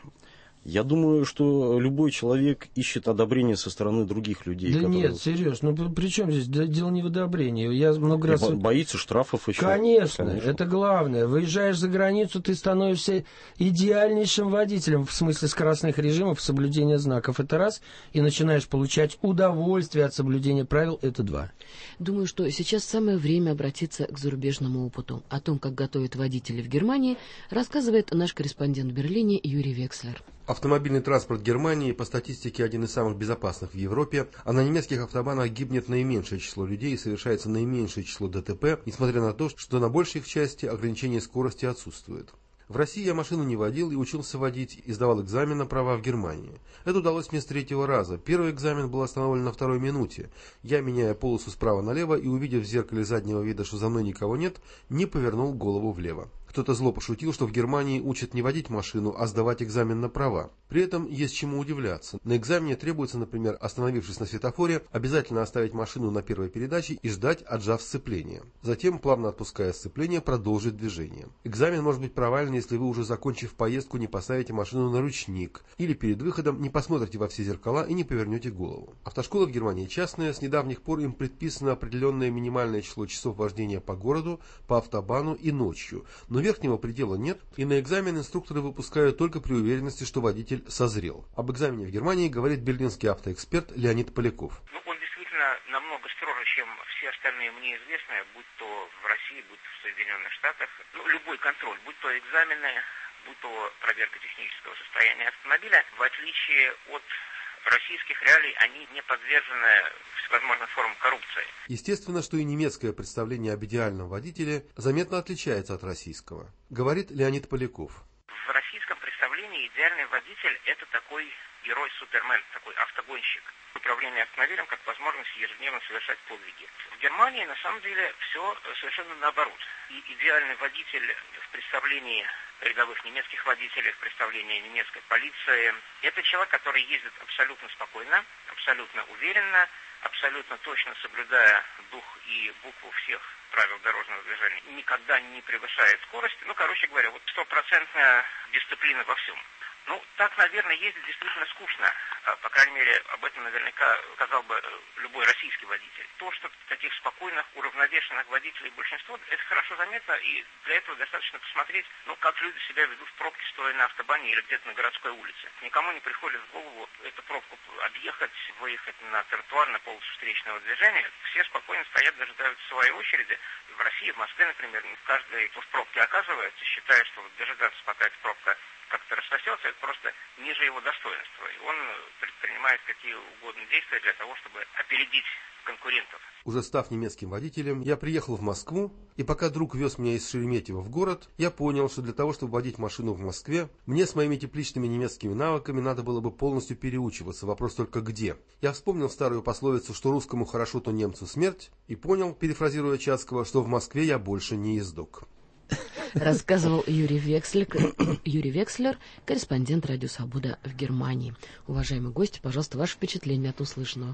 Я думаю, что любой человек ищет одобрения со стороны других людей. Да которые... нет, серьезно, ну при чем здесь дело не в одобрении? Я много раз... Бо- боится штрафов еще. Конечно, Конечно, это главное. Выезжаешь за границу, ты становишься идеальнейшим водителем в смысле скоростных режимов, соблюдения знаков. Это раз. И начинаешь получать удовольствие от соблюдения правил. Это два. Думаю, что сейчас самое время обратиться к зарубежному опыту. О том, как готовят водителей в Германии, рассказывает наш корреспондент в Берлине Юрий Векслер. Автомобильный транспорт Германии по статистике один из самых безопасных в Европе, а на немецких автобанах гибнет наименьшее число людей и совершается наименьшее число ДТП, несмотря на то, что на большей их части ограничение скорости отсутствует. В России я машину не водил и учился водить, и сдавал экзамен на права в Германии. Это удалось мне с третьего раза. Первый экзамен был остановлен на второй минуте. Я, меняя полосу справа налево и увидев в зеркале заднего вида, что за мной никого нет, не повернул голову влево. Кто-то зло пошутил, что в Германии учат не водить машину, а сдавать экзамен на права. При этом есть чему удивляться. На экзамене требуется, например, остановившись на светофоре, обязательно оставить машину на первой передаче и ждать, отжав сцепление. Затем, плавно отпуская сцепление, продолжить движение. Экзамен может быть провален, если вы, уже закончив поездку, не поставите машину на ручник, или перед выходом не посмотрите во все зеркала и не повернете голову. Автошколы в Германии частные, с недавних пор им предписано определенное минимальное число часов вождения по городу, по автобану и ночью. Но верхнего предела нет, и на экзамен инструкторы выпускают только при уверенности, что водитель созрел. Об экзамене в Германии говорит берлинский автоэксперт Леонид Поляков. Ну, он действительно намного строже, чем все остальные мне известные, будь то в России, будь то в Соединенных Штатах. Ну, любой контроль, будь то экзамены, будь то проверка технического состояния автомобиля, в отличие от российских реалий, они не подвержены всевозможным формам коррупции. Естественно, что и немецкое представление об идеальном водителе заметно отличается от российского, говорит Леонид Поляков. В российском представлении идеальный водитель водитель – это такой герой-супермен, такой автогонщик. Управление автомобилем как возможность ежедневно совершать подвиги. В Германии на самом деле все совершенно наоборот. И идеальный водитель в представлении рядовых немецких водителей, в представлении немецкой полиции – это человек, который ездит абсолютно спокойно, абсолютно уверенно, абсолютно точно соблюдая дух и букву всех правил дорожного движения, никогда не превышает скорости. Ну, короче говоря, вот стопроцентная дисциплина во всем. Ну, так, наверное, ездить действительно скучно. По крайней мере, об этом наверняка сказал бы любой российский водитель. То, что таких спокойных, уравновешенных водителей большинство, это хорошо заметно, и для этого достаточно посмотреть, ну, как люди себя ведут в пробке, стоя на автобане или где-то на городской улице. Никому не приходит в голову эту пробку объехать, выехать на тротуар, на полосу встречного движения. Все спокойно стоят, дожидаются своей очереди. В России, в Москве, например, каждый, кто в пробке оказывается, считает, что вот дожидаться, пока эта пробка как-то рассосется, это просто ниже его достоинства. И он предпринимает какие угодно действия для того, чтобы опередить конкурентов. Уже став немецким водителем, я приехал в Москву, и пока друг вез меня из Шереметьево в город, я понял, что для того, чтобы водить машину в Москве, мне с моими тепличными немецкими навыками надо было бы полностью переучиваться. Вопрос только где. Я вспомнил старую пословицу, что русскому хорошо, то немцу смерть, и понял, перефразируя Чацкого, что в Москве я больше не ездок. Рассказывал Юрий Векслер, Юрий Векслер, корреспондент «Радио Свобода» в Германии. Уважаемые гости, пожалуйста, ваше впечатление от услышанного.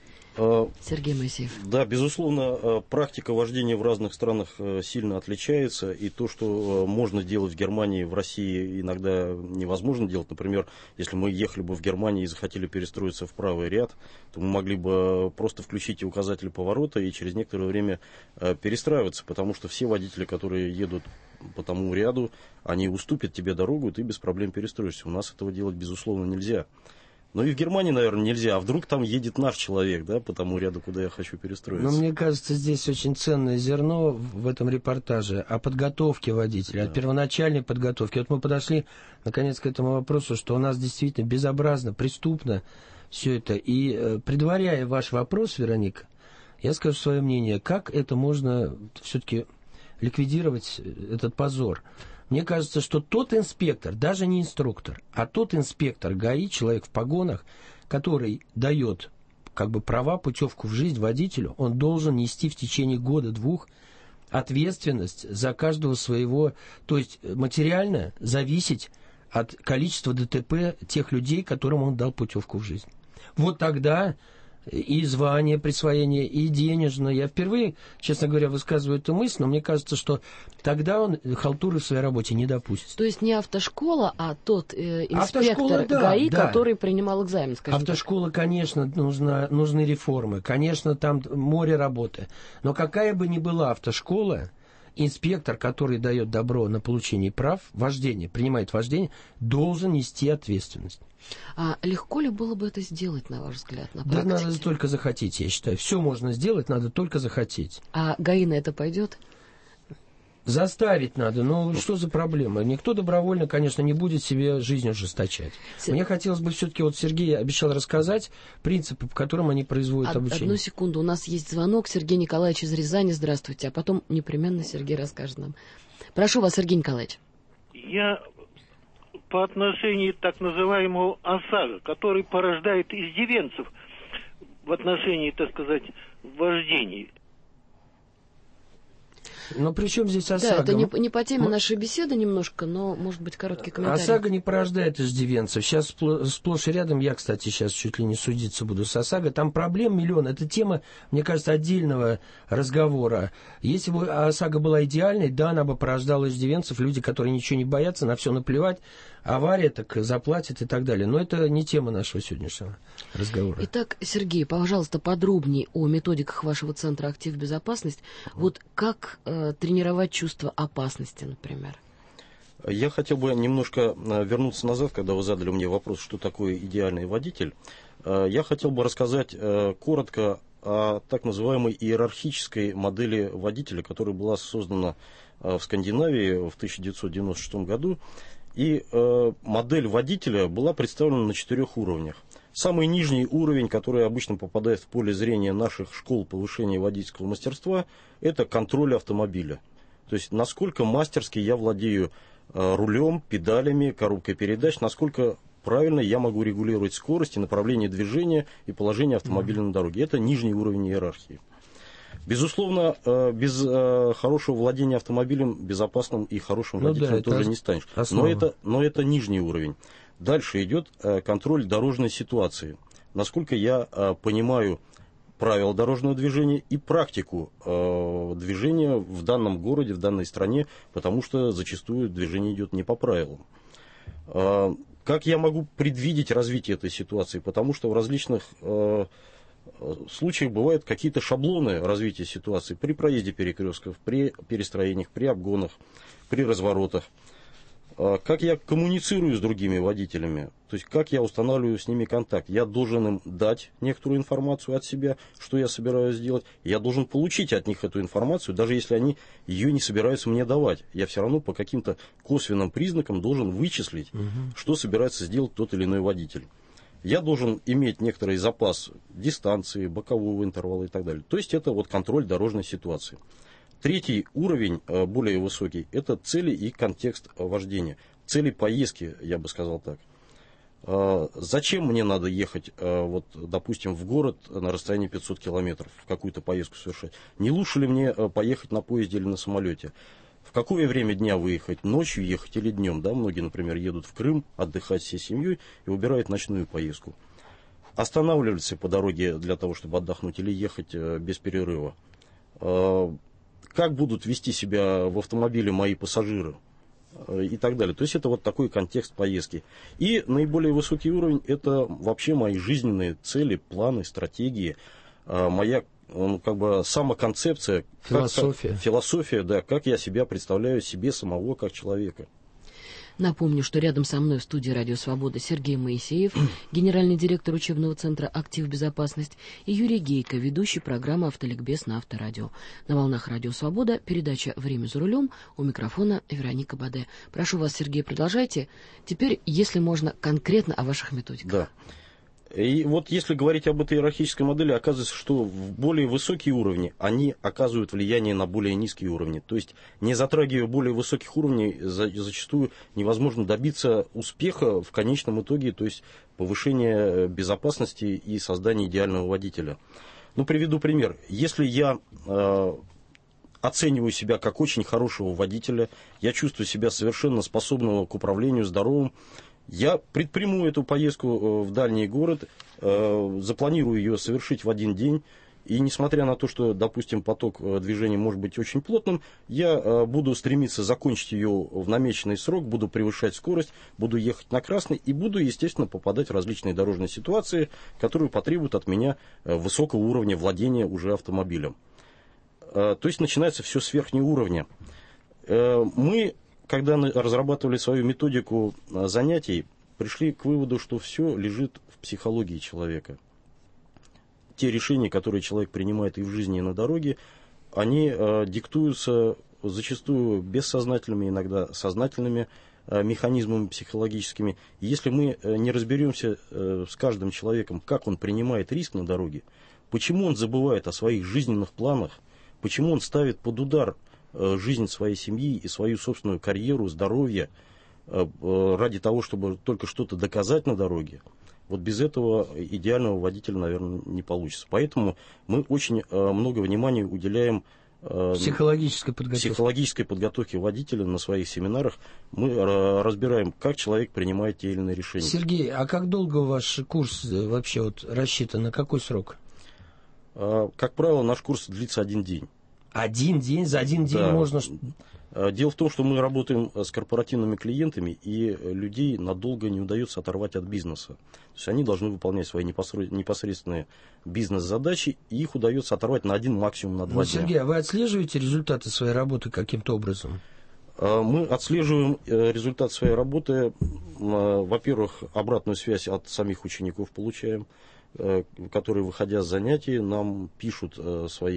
Сергей Моисеев. Да, безусловно, практика вождения в разных странах сильно отличается. И то, что можно делать в Германии, в России иногда невозможно делать. Например, если мы ехали бы в Германии и захотели перестроиться в правый ряд, то мы могли бы просто включить указатель поворота и через некоторое время перестраиваться. Потому что все водители, которые едут по тому ряду, они уступят тебе дорогу, и ты без проблем перестроишься. У нас этого делать, безусловно, нельзя. Ну и в Германии, наверное, нельзя. А вдруг там едет наш человек, да, по тому ряду, куда я хочу перестроиться? Но мне кажется, здесь очень ценное зерно в этом репортаже о подготовке водителя, да. О первоначальной подготовке. Вот мы подошли, наконец, к этому вопросу, что у нас действительно безобразно, преступно все это. И э, предваряя ваш вопрос, Вероника, я скажу свое мнение, как это можно все-таки ликвидировать, этот позор. Мне кажется, что тот инспектор, даже не инструктор, а тот инспектор ГАИ, человек в погонах, который дает как бы права, путевку в жизнь водителю, он должен нести в течение года-двух ответственность за каждого своего, то есть материально зависеть от количества ДТП тех людей, которым он дал путевку в жизнь. Вот тогда и звание присвоение, и денежное. Я впервые, честно говоря, высказываю эту мысль, но мне кажется, что тогда он халтуры в своей работе не допустит. То есть не автошкола, а тот э, инспектор да, ГАИ, да. который принимал экзамен, скажем Автошкола, так. конечно, нужна, нужны реформы, конечно, там море работы. Но какая бы ни была автошкола, инспектор, который дает добро на получение прав, вождение, принимает вождение, должен нести ответственность. А легко ли было бы это сделать, на ваш взгляд, на практике? Да, надо только захотеть, я считаю. Все можно сделать, надо только захотеть. А ГАИ на это пойдет? Заставить надо, но что за проблема? Никто добровольно, конечно, не будет себе жизнь ужесточать. Сер... Мне хотелось бы все-таки, вот Сергей обещал рассказать принципы, по которым они производят Од- обучение. Одну секунду, у нас есть звонок. Сергей Николаевич из Рязани, здравствуйте. А потом непременно Сергей расскажет нам. Прошу вас, Сергей Николаевич. Я по отношению так называемого ОСАГО, который порождает издевенцев в отношении, так сказать, вождения. Но при чем здесь ОСАГО? Да, это не, не по теме нашей беседы немножко, но, может быть, короткий комментарий. ОСАГО не порождает иждивенцев. Сейчас сплошь и рядом, я, кстати, сейчас чуть ли не судиться буду с ОСАГО. Там проблем миллион. Это тема, мне кажется, отдельного разговора. Если бы ОСАГО была идеальной, да, она бы порождала иждивенцев, люди, которые ничего не боятся, на все наплевать. Авария так заплатит и так далее. Но это не тема нашего сегодняшнего разговора. Итак, Сергей, пожалуйста, подробнее о методиках вашего центра «Актив Безопасность». Вот как э, тренировать чувство опасности, например? Я хотел бы немножко вернуться назад, когда вы задали мне вопрос, что такое идеальный водитель. Я хотел бы рассказать коротко о так называемой иерархической модели водителя, которая была создана в Скандинавии в тысяча девятьсот девяносто шестом году. И э, модель водителя была представлена на четырех уровнях. Самый нижний уровень, который обычно попадает в поле зрения наших школ повышения водительского мастерства, это контроль автомобиля. То есть, насколько мастерски я владею э, рулем, педалями, коробкой передач, насколько правильно я могу регулировать скорость и направление движения и положение автомобиля mm-hmm. на дороге. Это нижний уровень иерархии. Безусловно, без хорошего владения автомобилем безопасным и хорошим ну водителем да, тоже не станешь. Но это, но это нижний уровень. Дальше идет контроль дорожной ситуации. Насколько я понимаю правила дорожного движения и практику движения в данном городе, в данной стране, потому что зачастую движение идет не по правилам. Как я могу предвидеть развитие этой ситуации? Потому что в различных в случаях бывают какие-то шаблоны развития ситуации при проезде перекрестков, при перестроениях, при обгонах, при разворотах. Как я коммуницирую с другими водителями, то есть как я устанавливаю с ними контакт. Я должен им дать некоторую информацию от себя, что я собираюсь сделать. Я должен получить от них эту информацию, даже если они ее не собираются мне давать. Я все равно по каким-то косвенным признакам должен вычислить, угу. что собирается сделать тот или иной водитель. Я должен иметь некоторый запас дистанции, бокового интервала и так далее. То есть это вот контроль дорожной ситуации. Третий уровень, более высокий, это цели и контекст вождения. Цели поездки, я бы сказал так. Зачем мне надо ехать, вот, допустим, в город на расстоянии пятьсот километров, в какую-то поездку совершать? Не лучше ли мне поехать на поезде или на самолете? В какое время дня выехать? Ночью ехать или днем? Да? Многие, например, едут в Крым отдыхать всей семьей и выбирают ночную поездку. Останавливаться по дороге для того, чтобы отдохнуть, или ехать без перерыва? Как будут вести себя в автомобиле мои пассажиры? И так далее. То есть это вот такой контекст поездки. И наиболее высокий уровень — это вообще мои жизненные цели, планы, стратегии, моя ну, как бы самоконцепция, философия. Как, философия, да, как я себя представляю себе самого как человека. Напомню, что рядом со мной в студии «Радио Свобода» Сергей Моисеев, генеральный директор учебного центра «Актив Безопасность», и Юрий Гейко, ведущий программы «Автоликбез» на Авторадио. На волнах «Радио Свобода» передача «Время за рулем», у микрофона Вероника Баде. Прошу вас, Сергей, продолжайте. Теперь, если можно, конкретно о ваших методиках. Да. И вот если говорить об этой иерархической модели, оказывается, что в более высокие уровни, они оказывают влияние на более низкие уровни. То есть, не затрагивая более высоких уровней, за, зачастую невозможно добиться успеха в конечном итоге, то есть повышения безопасности и создания идеального водителя. Ну, приведу пример. Если я э, оцениваю себя как очень хорошего водителя, я чувствую себя совершенно способного к управлению, здоровым, я предприму эту поездку в дальний город, запланирую ее совершить в один день. И несмотря на то, что, допустим, поток движения может быть очень плотным, я буду стремиться закончить ее в намеченный срок, буду превышать скорость, буду ехать на красный и буду, естественно, попадать в различные дорожные ситуации, которые потребуют от меня высокого уровня владения уже автомобилем. То есть начинается все с верхнего уровня. Мы, когда разрабатывали свою методику занятий, пришли к выводу, что все лежит в психологии человека. Те решения, которые человек принимает и в жизни, и на дороге, они э, диктуются зачастую бессознательными, иногда сознательными э, механизмами психологическими. И если мы э, не разберемся э, с каждым человеком, как он принимает риск на дороге, почему он забывает о своих жизненных планах, почему он ставит под удар э, жизнь своей семьи и свою собственную карьеру, здоровье э, э, ради того, чтобы только что-то доказать на дороге, вот без этого идеального водителя, наверное, не получится. Поэтому мы очень э, много внимания уделяем э, психологической подготовке. психологической подготовке водителя на своих семинарах. Мы э, разбираем, как человек принимает те или иные решения. Сергей, а как долго ваш курс вообще вот рассчитан? На какой срок? Э, как правило, наш курс длится один день. Один день? За один день да. можно... Дело в том, что мы работаем с корпоративными клиентами, и людей надолго не удается оторвать от бизнеса. То есть они должны выполнять свои непосредственные бизнес-задачи, и их удается оторвать на один, максимум на два ну, дня. Сергей, а вы отслеживаете результаты своей работы каким-то образом? Мы отслеживаем результат своей работы. Во-первых, обратную связь от самих учеников получаем, которые, выходя с занятий, нам пишут свои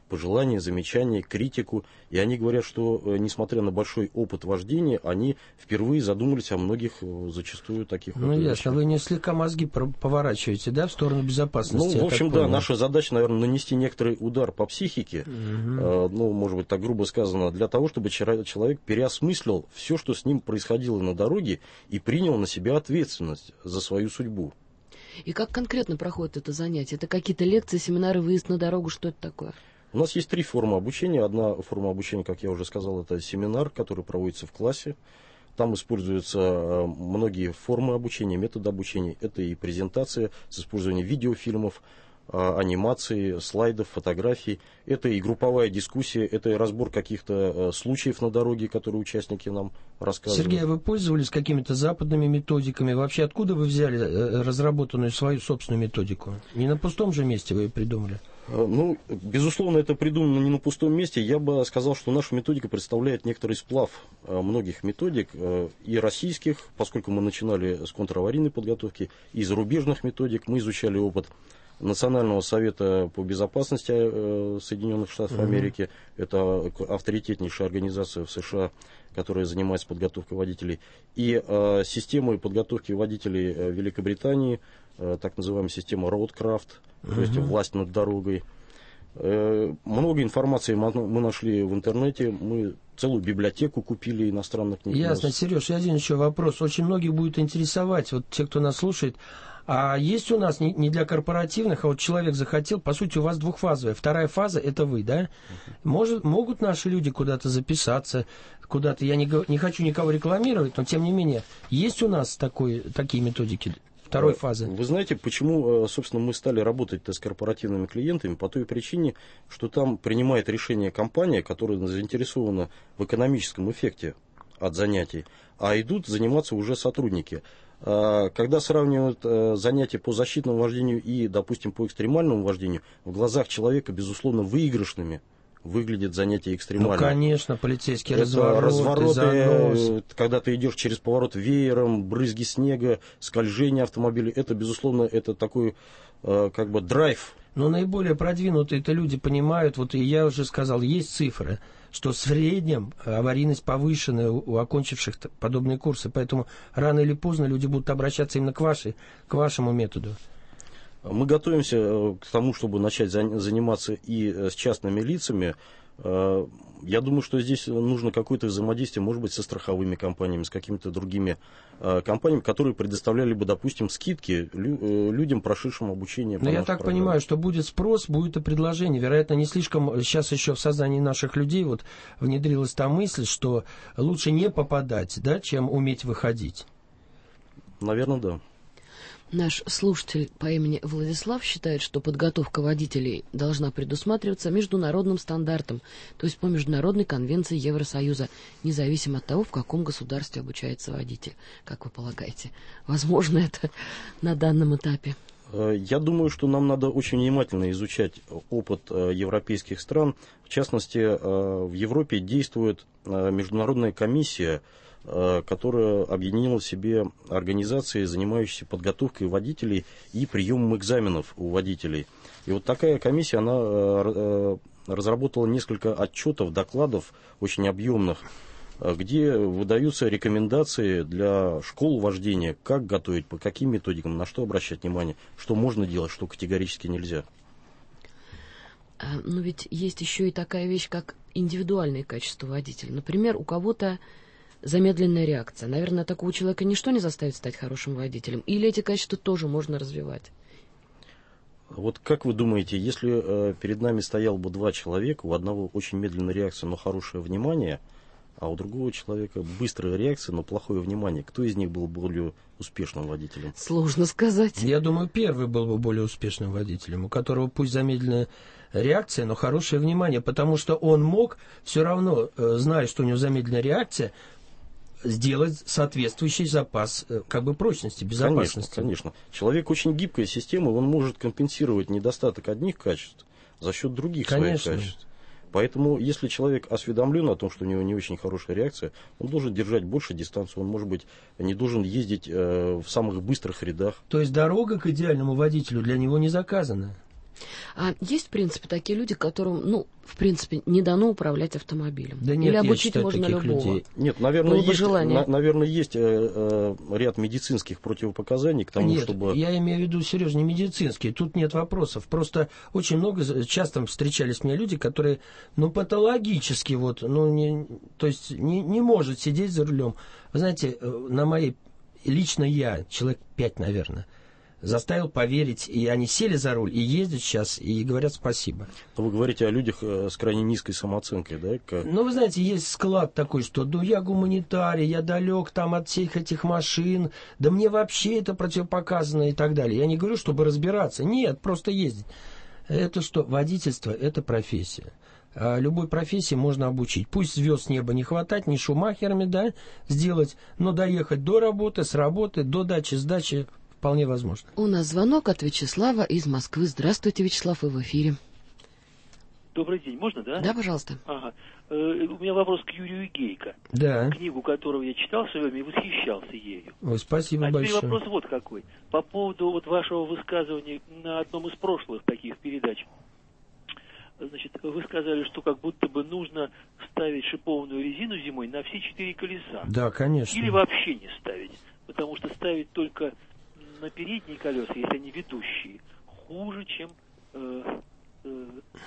пожелания, замечания, критику. И они говорят, что, несмотря на большой опыт вождения, они впервые задумались о многих, зачастую, таких ну, вот ясно, вещах. вы не слегка мозги поворачиваете, да, в сторону безопасности? Ну, в общем, да, наша задача, наверное, нанести некоторый удар по психике, угу. э, ну, может быть, так грубо сказано, для того, чтобы человек переосмыслил все, что с ним происходило на дороге, и принял на себя ответственность за свою судьбу. И как конкретно проходит это занятие? Это какие-то лекции, семинары, выезд на дорогу, что это такое? У нас есть три формы обучения. Одна форма обучения, как я уже сказал, это семинар, который проводится в классе. Там используются многие формы обучения, методы обучения. Это и презентация с использованием видеофильмов, анимации, слайдов, фотографий. Это и групповая дискуссия, это и разбор каких-то случаев на дороге, которые участники нам рассказывают. Сергей, а вы пользовались какими-то западными методиками? Вообще, откуда вы взяли разработанную свою собственную методику? Не на пустом же месте вы ее придумали? Ну, безусловно, это придумано не на пустом месте. Я бы сказал, что наша методика представляет некоторый сплав многих методик, и российских, поскольку мы начинали с контраварийной подготовки, и зарубежных методик. Мы изучали опыт Национального совета по безопасности Соединенных Штатов Америки. Это авторитетнейшая организация в США, которая занимается подготовкой водителей. И э, системой подготовки водителей Великобритании, э, так называемая система Roadcraft, uh-huh. то есть власть над дорогой. Э, много информации мы, мы нашли в интернете. Мы целую библиотеку купили иностранных книг. Ясно, Сереж, и один еще вопрос. Очень многих будет интересовать, вот те, кто нас слушает. А есть у нас не, не для корпоративных, а вот человек захотел, по сути, у вас двухфазовая. Вторая фаза – это вы, да? Может, могут наши люди куда-то записаться, куда-то, я не, не хочу никого рекламировать, но тем не менее, есть у нас такой, такие методики второй фазы? Вы знаете, почему, собственно, мы стали работать-то с корпоративными клиентами? По той причине, что там принимает решение компания, которая заинтересована в экономическом эффекте от занятий, а идут заниматься уже сотрудники. Когда сравнивают занятия по защитному вождению и, допустим, по экстремальному вождению, в глазах человека, безусловно, выигрышными выглядят занятия экстремальные. Ну, конечно, полицейские это развороты, развороты, занос. Когда ты идешь через поворот веером, брызги снега, скольжение автомобиля, это, безусловно, это такой, как бы, драйв. Но наиболее продвинутые-то люди понимают, вот и я уже сказал, есть цифры, что в среднем аварийность повышенная у окончивших подобные курсы. Поэтому рано или поздно люди будут обращаться именно к, вашей, к вашему методу. Мы готовимся к тому, чтобы начать заниматься и с частными лицами. Я думаю, что здесь нужно какое-то взаимодействие, может быть, со страховыми компаниями, с какими-то другими компаниями, которые предоставляли бы, допустим, скидки людям, прошедшим обучение. Но я так программе. понимаю, что будет спрос, будет и предложение. Вероятно, не слишком сейчас еще в сознании наших людей вот внедрилась та мысль, что лучше не попадать, да, чем уметь выходить. Наверное, да. Наш слушатель по имени Владислав считает, что подготовка водителей должна предусматриваться международным стандартом, то есть по международной конвенции Евросоюза, независимо от того, в каком государстве обучается водитель. Как вы полагаете, возможно это на данном этапе? Я думаю, что нам надо очень внимательно изучать опыт европейских стран. В частности, в Европе действует международная комиссия, которая объединила в себе организации, занимающиеся подготовкой водителей и приемом экзаменов у водителей. И вот такая комиссия, она разработала несколько отчетов, докладов очень объемных, где выдаются рекомендации для школ вождения, как готовить, по каким методикам, на что обращать внимание, что можно делать, что категорически нельзя. Но ведь есть еще и такая вещь, как индивидуальные качества водителя. Например, у кого-то замедленная реакция. Наверное, такого человека ничто не заставит стать хорошим водителем. Или эти качества тоже можно развивать? Вот как вы думаете, если э, перед нами стоял бы два человека, у одного очень медленная реакция, но хорошее внимание, а у другого человека быстрая реакция, но плохое внимание, кто из них был более успешным водителем? Сложно сказать. Я думаю, первый был бы более успешным водителем, у которого пусть замедленная реакция, но хорошее внимание, потому что он мог все равно, э, зная, что у него замедленная реакция, сделать соответствующий запас как бы прочности, безопасности. Конечно, конечно. Человек очень гибкая система, он может компенсировать недостаток одних качеств за счет других конечно. своих качеств. Поэтому, если человек осведомлен о том, что у него не очень хорошая реакция, он должен держать больше дистанцию, он, может быть, не должен ездить э, в самых быстрых рядах. То есть дорога к идеальному водителю для него не заказана? А есть, в принципе, такие люди, которым, ну, в принципе, не дано управлять автомобилем? Да нет, или обучить считаю, можно таких любого? людей. Нет, наверное, есть, на, наверное, есть э, э, ряд медицинских противопоказаний к тому, нет, чтобы... я имею в виду, Сереж, не медицинские. Тут нет вопросов. Просто очень много, часто встречались мне люди, которые, ну, патологически, вот, ну, не, то есть не, не может сидеть за рулем. Вы знаете, на моей, лично я, человек пять, наверное, заставил поверить, и они сели за руль, и ездят сейчас, и говорят спасибо. Но вы говорите о людях с крайне низкой самооценкой, да? Как... Ну, вы знаете, есть склад такой, что, ну, я гуманитарий, я далек там от всех этих машин, да мне вообще это противопоказано и так далее. Я не говорю, чтобы разбираться, нет, просто ездить. Это что, водительство, это профессия. А любой профессии можно обучить. Пусть звезд с неба не хватать, не шумахерами, да, сделать, но доехать до работы, с работы, до дачи, с дачи, вполне возможно. У нас звонок от Вячеслава из Москвы. Здравствуйте, Вячеслав, вы в эфире. Добрый день, можно, да? Да, пожалуйста. Ага. Э, у меня вопрос к Юрию Гейко. Да. Книгу, которую я читал в свое время и восхищался ею. Ой, спасибо а большое. А теперь вопрос вот какой. По поводу вот вашего высказывания на одном из прошлых таких передач. Значит, вы сказали, что как будто бы нужно ставить шипованную резину зимой на все четыре колеса. Да, конечно. Или вообще не ставить. Потому что ставить только на передние колеса, если они ведущие, хуже, чем э, э,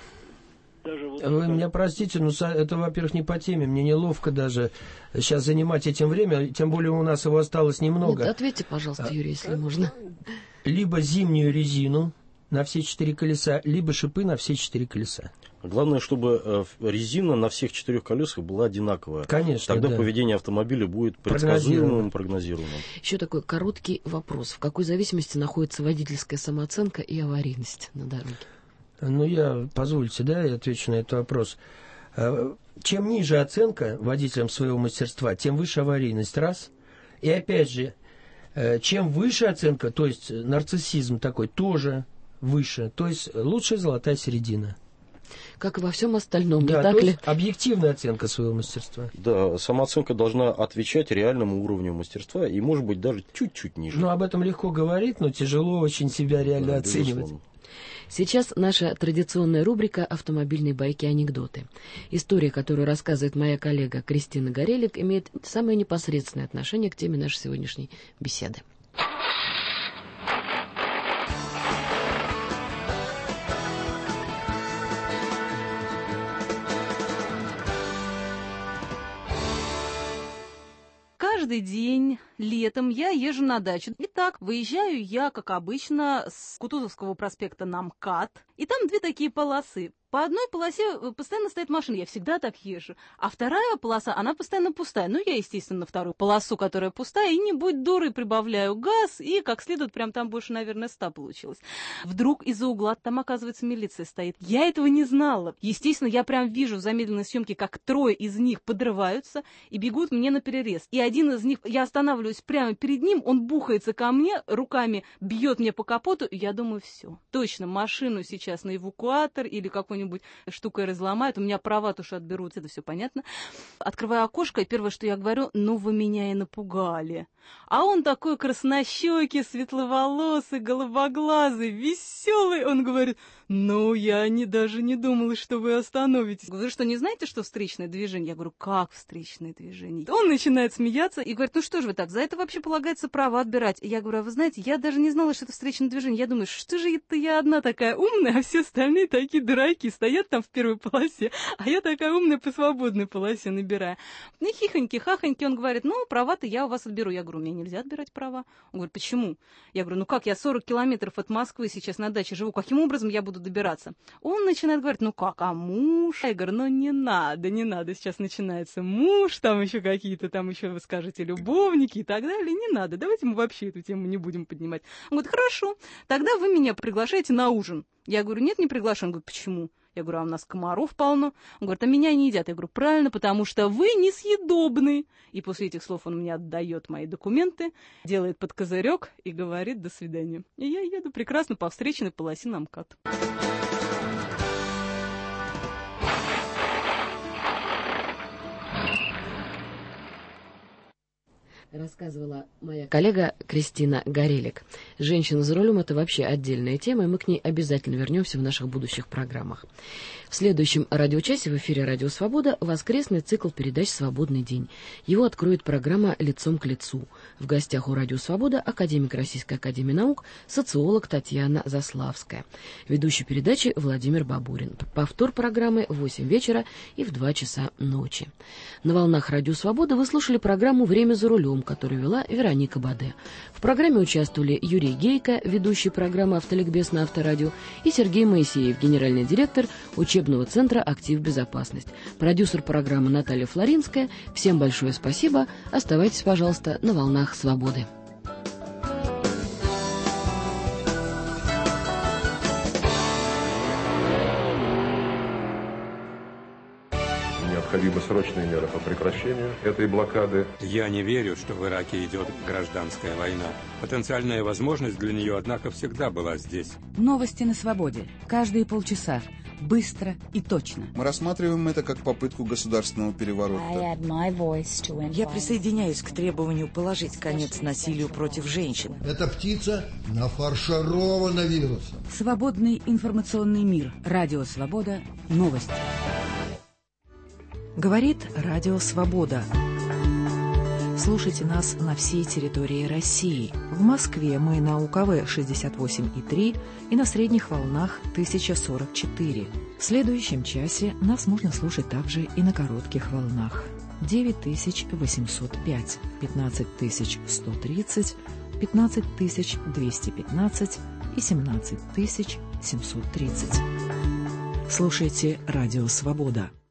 даже вот... Вы меня простите, но это, во-первых, не по теме. Мне неловко даже сейчас занимать этим время, тем более у нас его осталось немного. Нет, ответьте, пожалуйста, Юрий, если можно. Либо зимнюю резину на все четыре колеса, либо шипы на все четыре колеса. Главное, чтобы резина на всех четырех колесах была одинаковая. Конечно, Тогда да. поведение автомобиля будет предсказуемым, прогнозируемым. Еще такой короткий вопрос. В какой зависимости находится водительская самооценка и аварийность на дороге? Ну, я, позвольте, да, я отвечу на этот вопрос. Чем ниже оценка водителям своего мастерства, тем выше аварийность, раз. И опять же, чем выше оценка, то есть нарциссизм такой, тоже выше. То есть лучшая золотая середина. Как и во всем остальном, да, не так то ли? Есть объективная оценка своего мастерства. Да, самооценка должна отвечать реальному уровню мастерства и, может быть, даже чуть-чуть ниже. Ну, об этом легко говорить, но тяжело очень себя реально да, оценивать. Безусловно. Сейчас наша традиционная рубрика «Автомобильные байки-анекдоты». История, которую рассказывает моя коллега Кристина Горелик, имеет самое непосредственное отношение к теме нашей сегодняшней беседы. Каждый день летом я езжу на дачу. Итак, выезжаю я, как обычно, с Кутузовского проспекта на МКАД. И там две такие полосы. По одной полосе постоянно стоит машина, я всегда так езжу. А вторая полоса, она постоянно пустая. Ну, я, естественно, на вторую полосу, которая пустая, и не будь дурой, прибавляю газ, и как следует, прям там больше, наверное, ста получилось. Вдруг из-за угла там, оказывается, милиция стоит. Я этого не знала. Естественно, я прям вижу в замедленной съемке, как трое из них подрываются и бегут мне на перерез. И один из них, я останавливаюсь прямо перед ним, он бухается ко мне, руками бьет мне по капоту, и я думаю, все. Точно, машину сейчас на эвакуатор или какой-нибудь штукой разломают, у меня права тоже отберут, это все понятно. Открываю окошко, и первое, что я говорю, ну вы меня и напугали. А он такой краснощекий, светловолосый, голубоглазый, веселый. Он говорит, ну я не, даже не думала, что вы остановитесь. Говорю, что не знаете, что встречное движение? Я говорю, как встречное движение? Он начинает смеяться и говорит, ну что же вы так, за это вообще полагается право отбирать. И я говорю, а вы знаете, я даже не знала, что это встречное движение. Я думаю, что же это я одна такая умная, а все остальные такие дураки стоят там в первой полосе, а я такая умная по свободной полосе набираю. Ну хихоньки, хахоньки, он говорит, ну права-то я у вас отберу. Я говорю, мне нельзя отбирать права. Он говорит, почему? Я говорю, ну как, я сорок километров от Москвы сейчас на даче живу, каким образом я буду добираться? Он начинает говорить, ну как, а муж? Я говорю, ну не надо, не надо, сейчас начинается муж, там еще какие-то, там еще вы скажете любовники и так далее, не надо, давайте мы вообще эту тему не будем поднимать. Он говорит, хорошо, тогда вы меня приглашаете на ужин. Я говорю, нет, не приглашаю. Он говорит, почему? Я говорю, а у нас комаров полно. Он говорит, а меня не едят. Я говорю, правильно, потому что вы несъедобны. И после этих слов он мне отдает мои документы, делает под козырек и говорит, до свидания. И я еду прекрасно по встречной полосе на МКАД. Рассказывала моя коллега Кристина Горелик. Женщина за рулем — это вообще отдельная тема, и мы к ней обязательно вернемся в наших будущих программах. В следующем радиочасе в эфире «Радио Свобода» воскресный цикл передач «Свободный день». Его откроет программа «Лицом к лицу». В гостях у «Радио Свобода» академик Российской академии наук, социолог Татьяна Заславская. Ведущий передачи Владимир Бабурин. Повтор программы в восемь вечера и в два часа ночи. На волнах «Радио Свобода» вы слушали программу «Время за рулем», которую вела Вероника Баде. В программе участвовали Юрий Гейко, ведущий программы «Автоликбез» на Авторадио, и Сергей Моисеев, генеральный директор учебного центра «Актив Безопасность». Продюсер программы Наталья Флоринская. Всем большое спасибо. Оставайтесь, пожалуйста, на волнах свободы. Необходимы срочные меры по прекращению этой блокады. Я не верю, что в Ираке идет гражданская война. Потенциальная возможность для нее, однако, всегда была здесь. Новости на свободе. Каждые полчаса. Быстро и точно. Мы рассматриваем это как попытку государственного переворота. Я присоединяюсь к требованию положить конец насилию против женщин. Эта птица нафарширована вирусом. Свободный информационный мир. Радио Свобода. Новости. Говорит Радио Свобода. Слушайте нас на всей территории России. В Москве мы на У К В шестьдесят восемь и три и на средних волнах тысяча сорок четыре. В следующем часе нас можно слушать также и на коротких волнах. девять тысяч восемьсот пять, пятнадцать тысяч сто тридцать, пятнадцать тысяч двести пятнадцать и семнадцать тысяч семьсот тридцать. Слушайте Радио Свобода.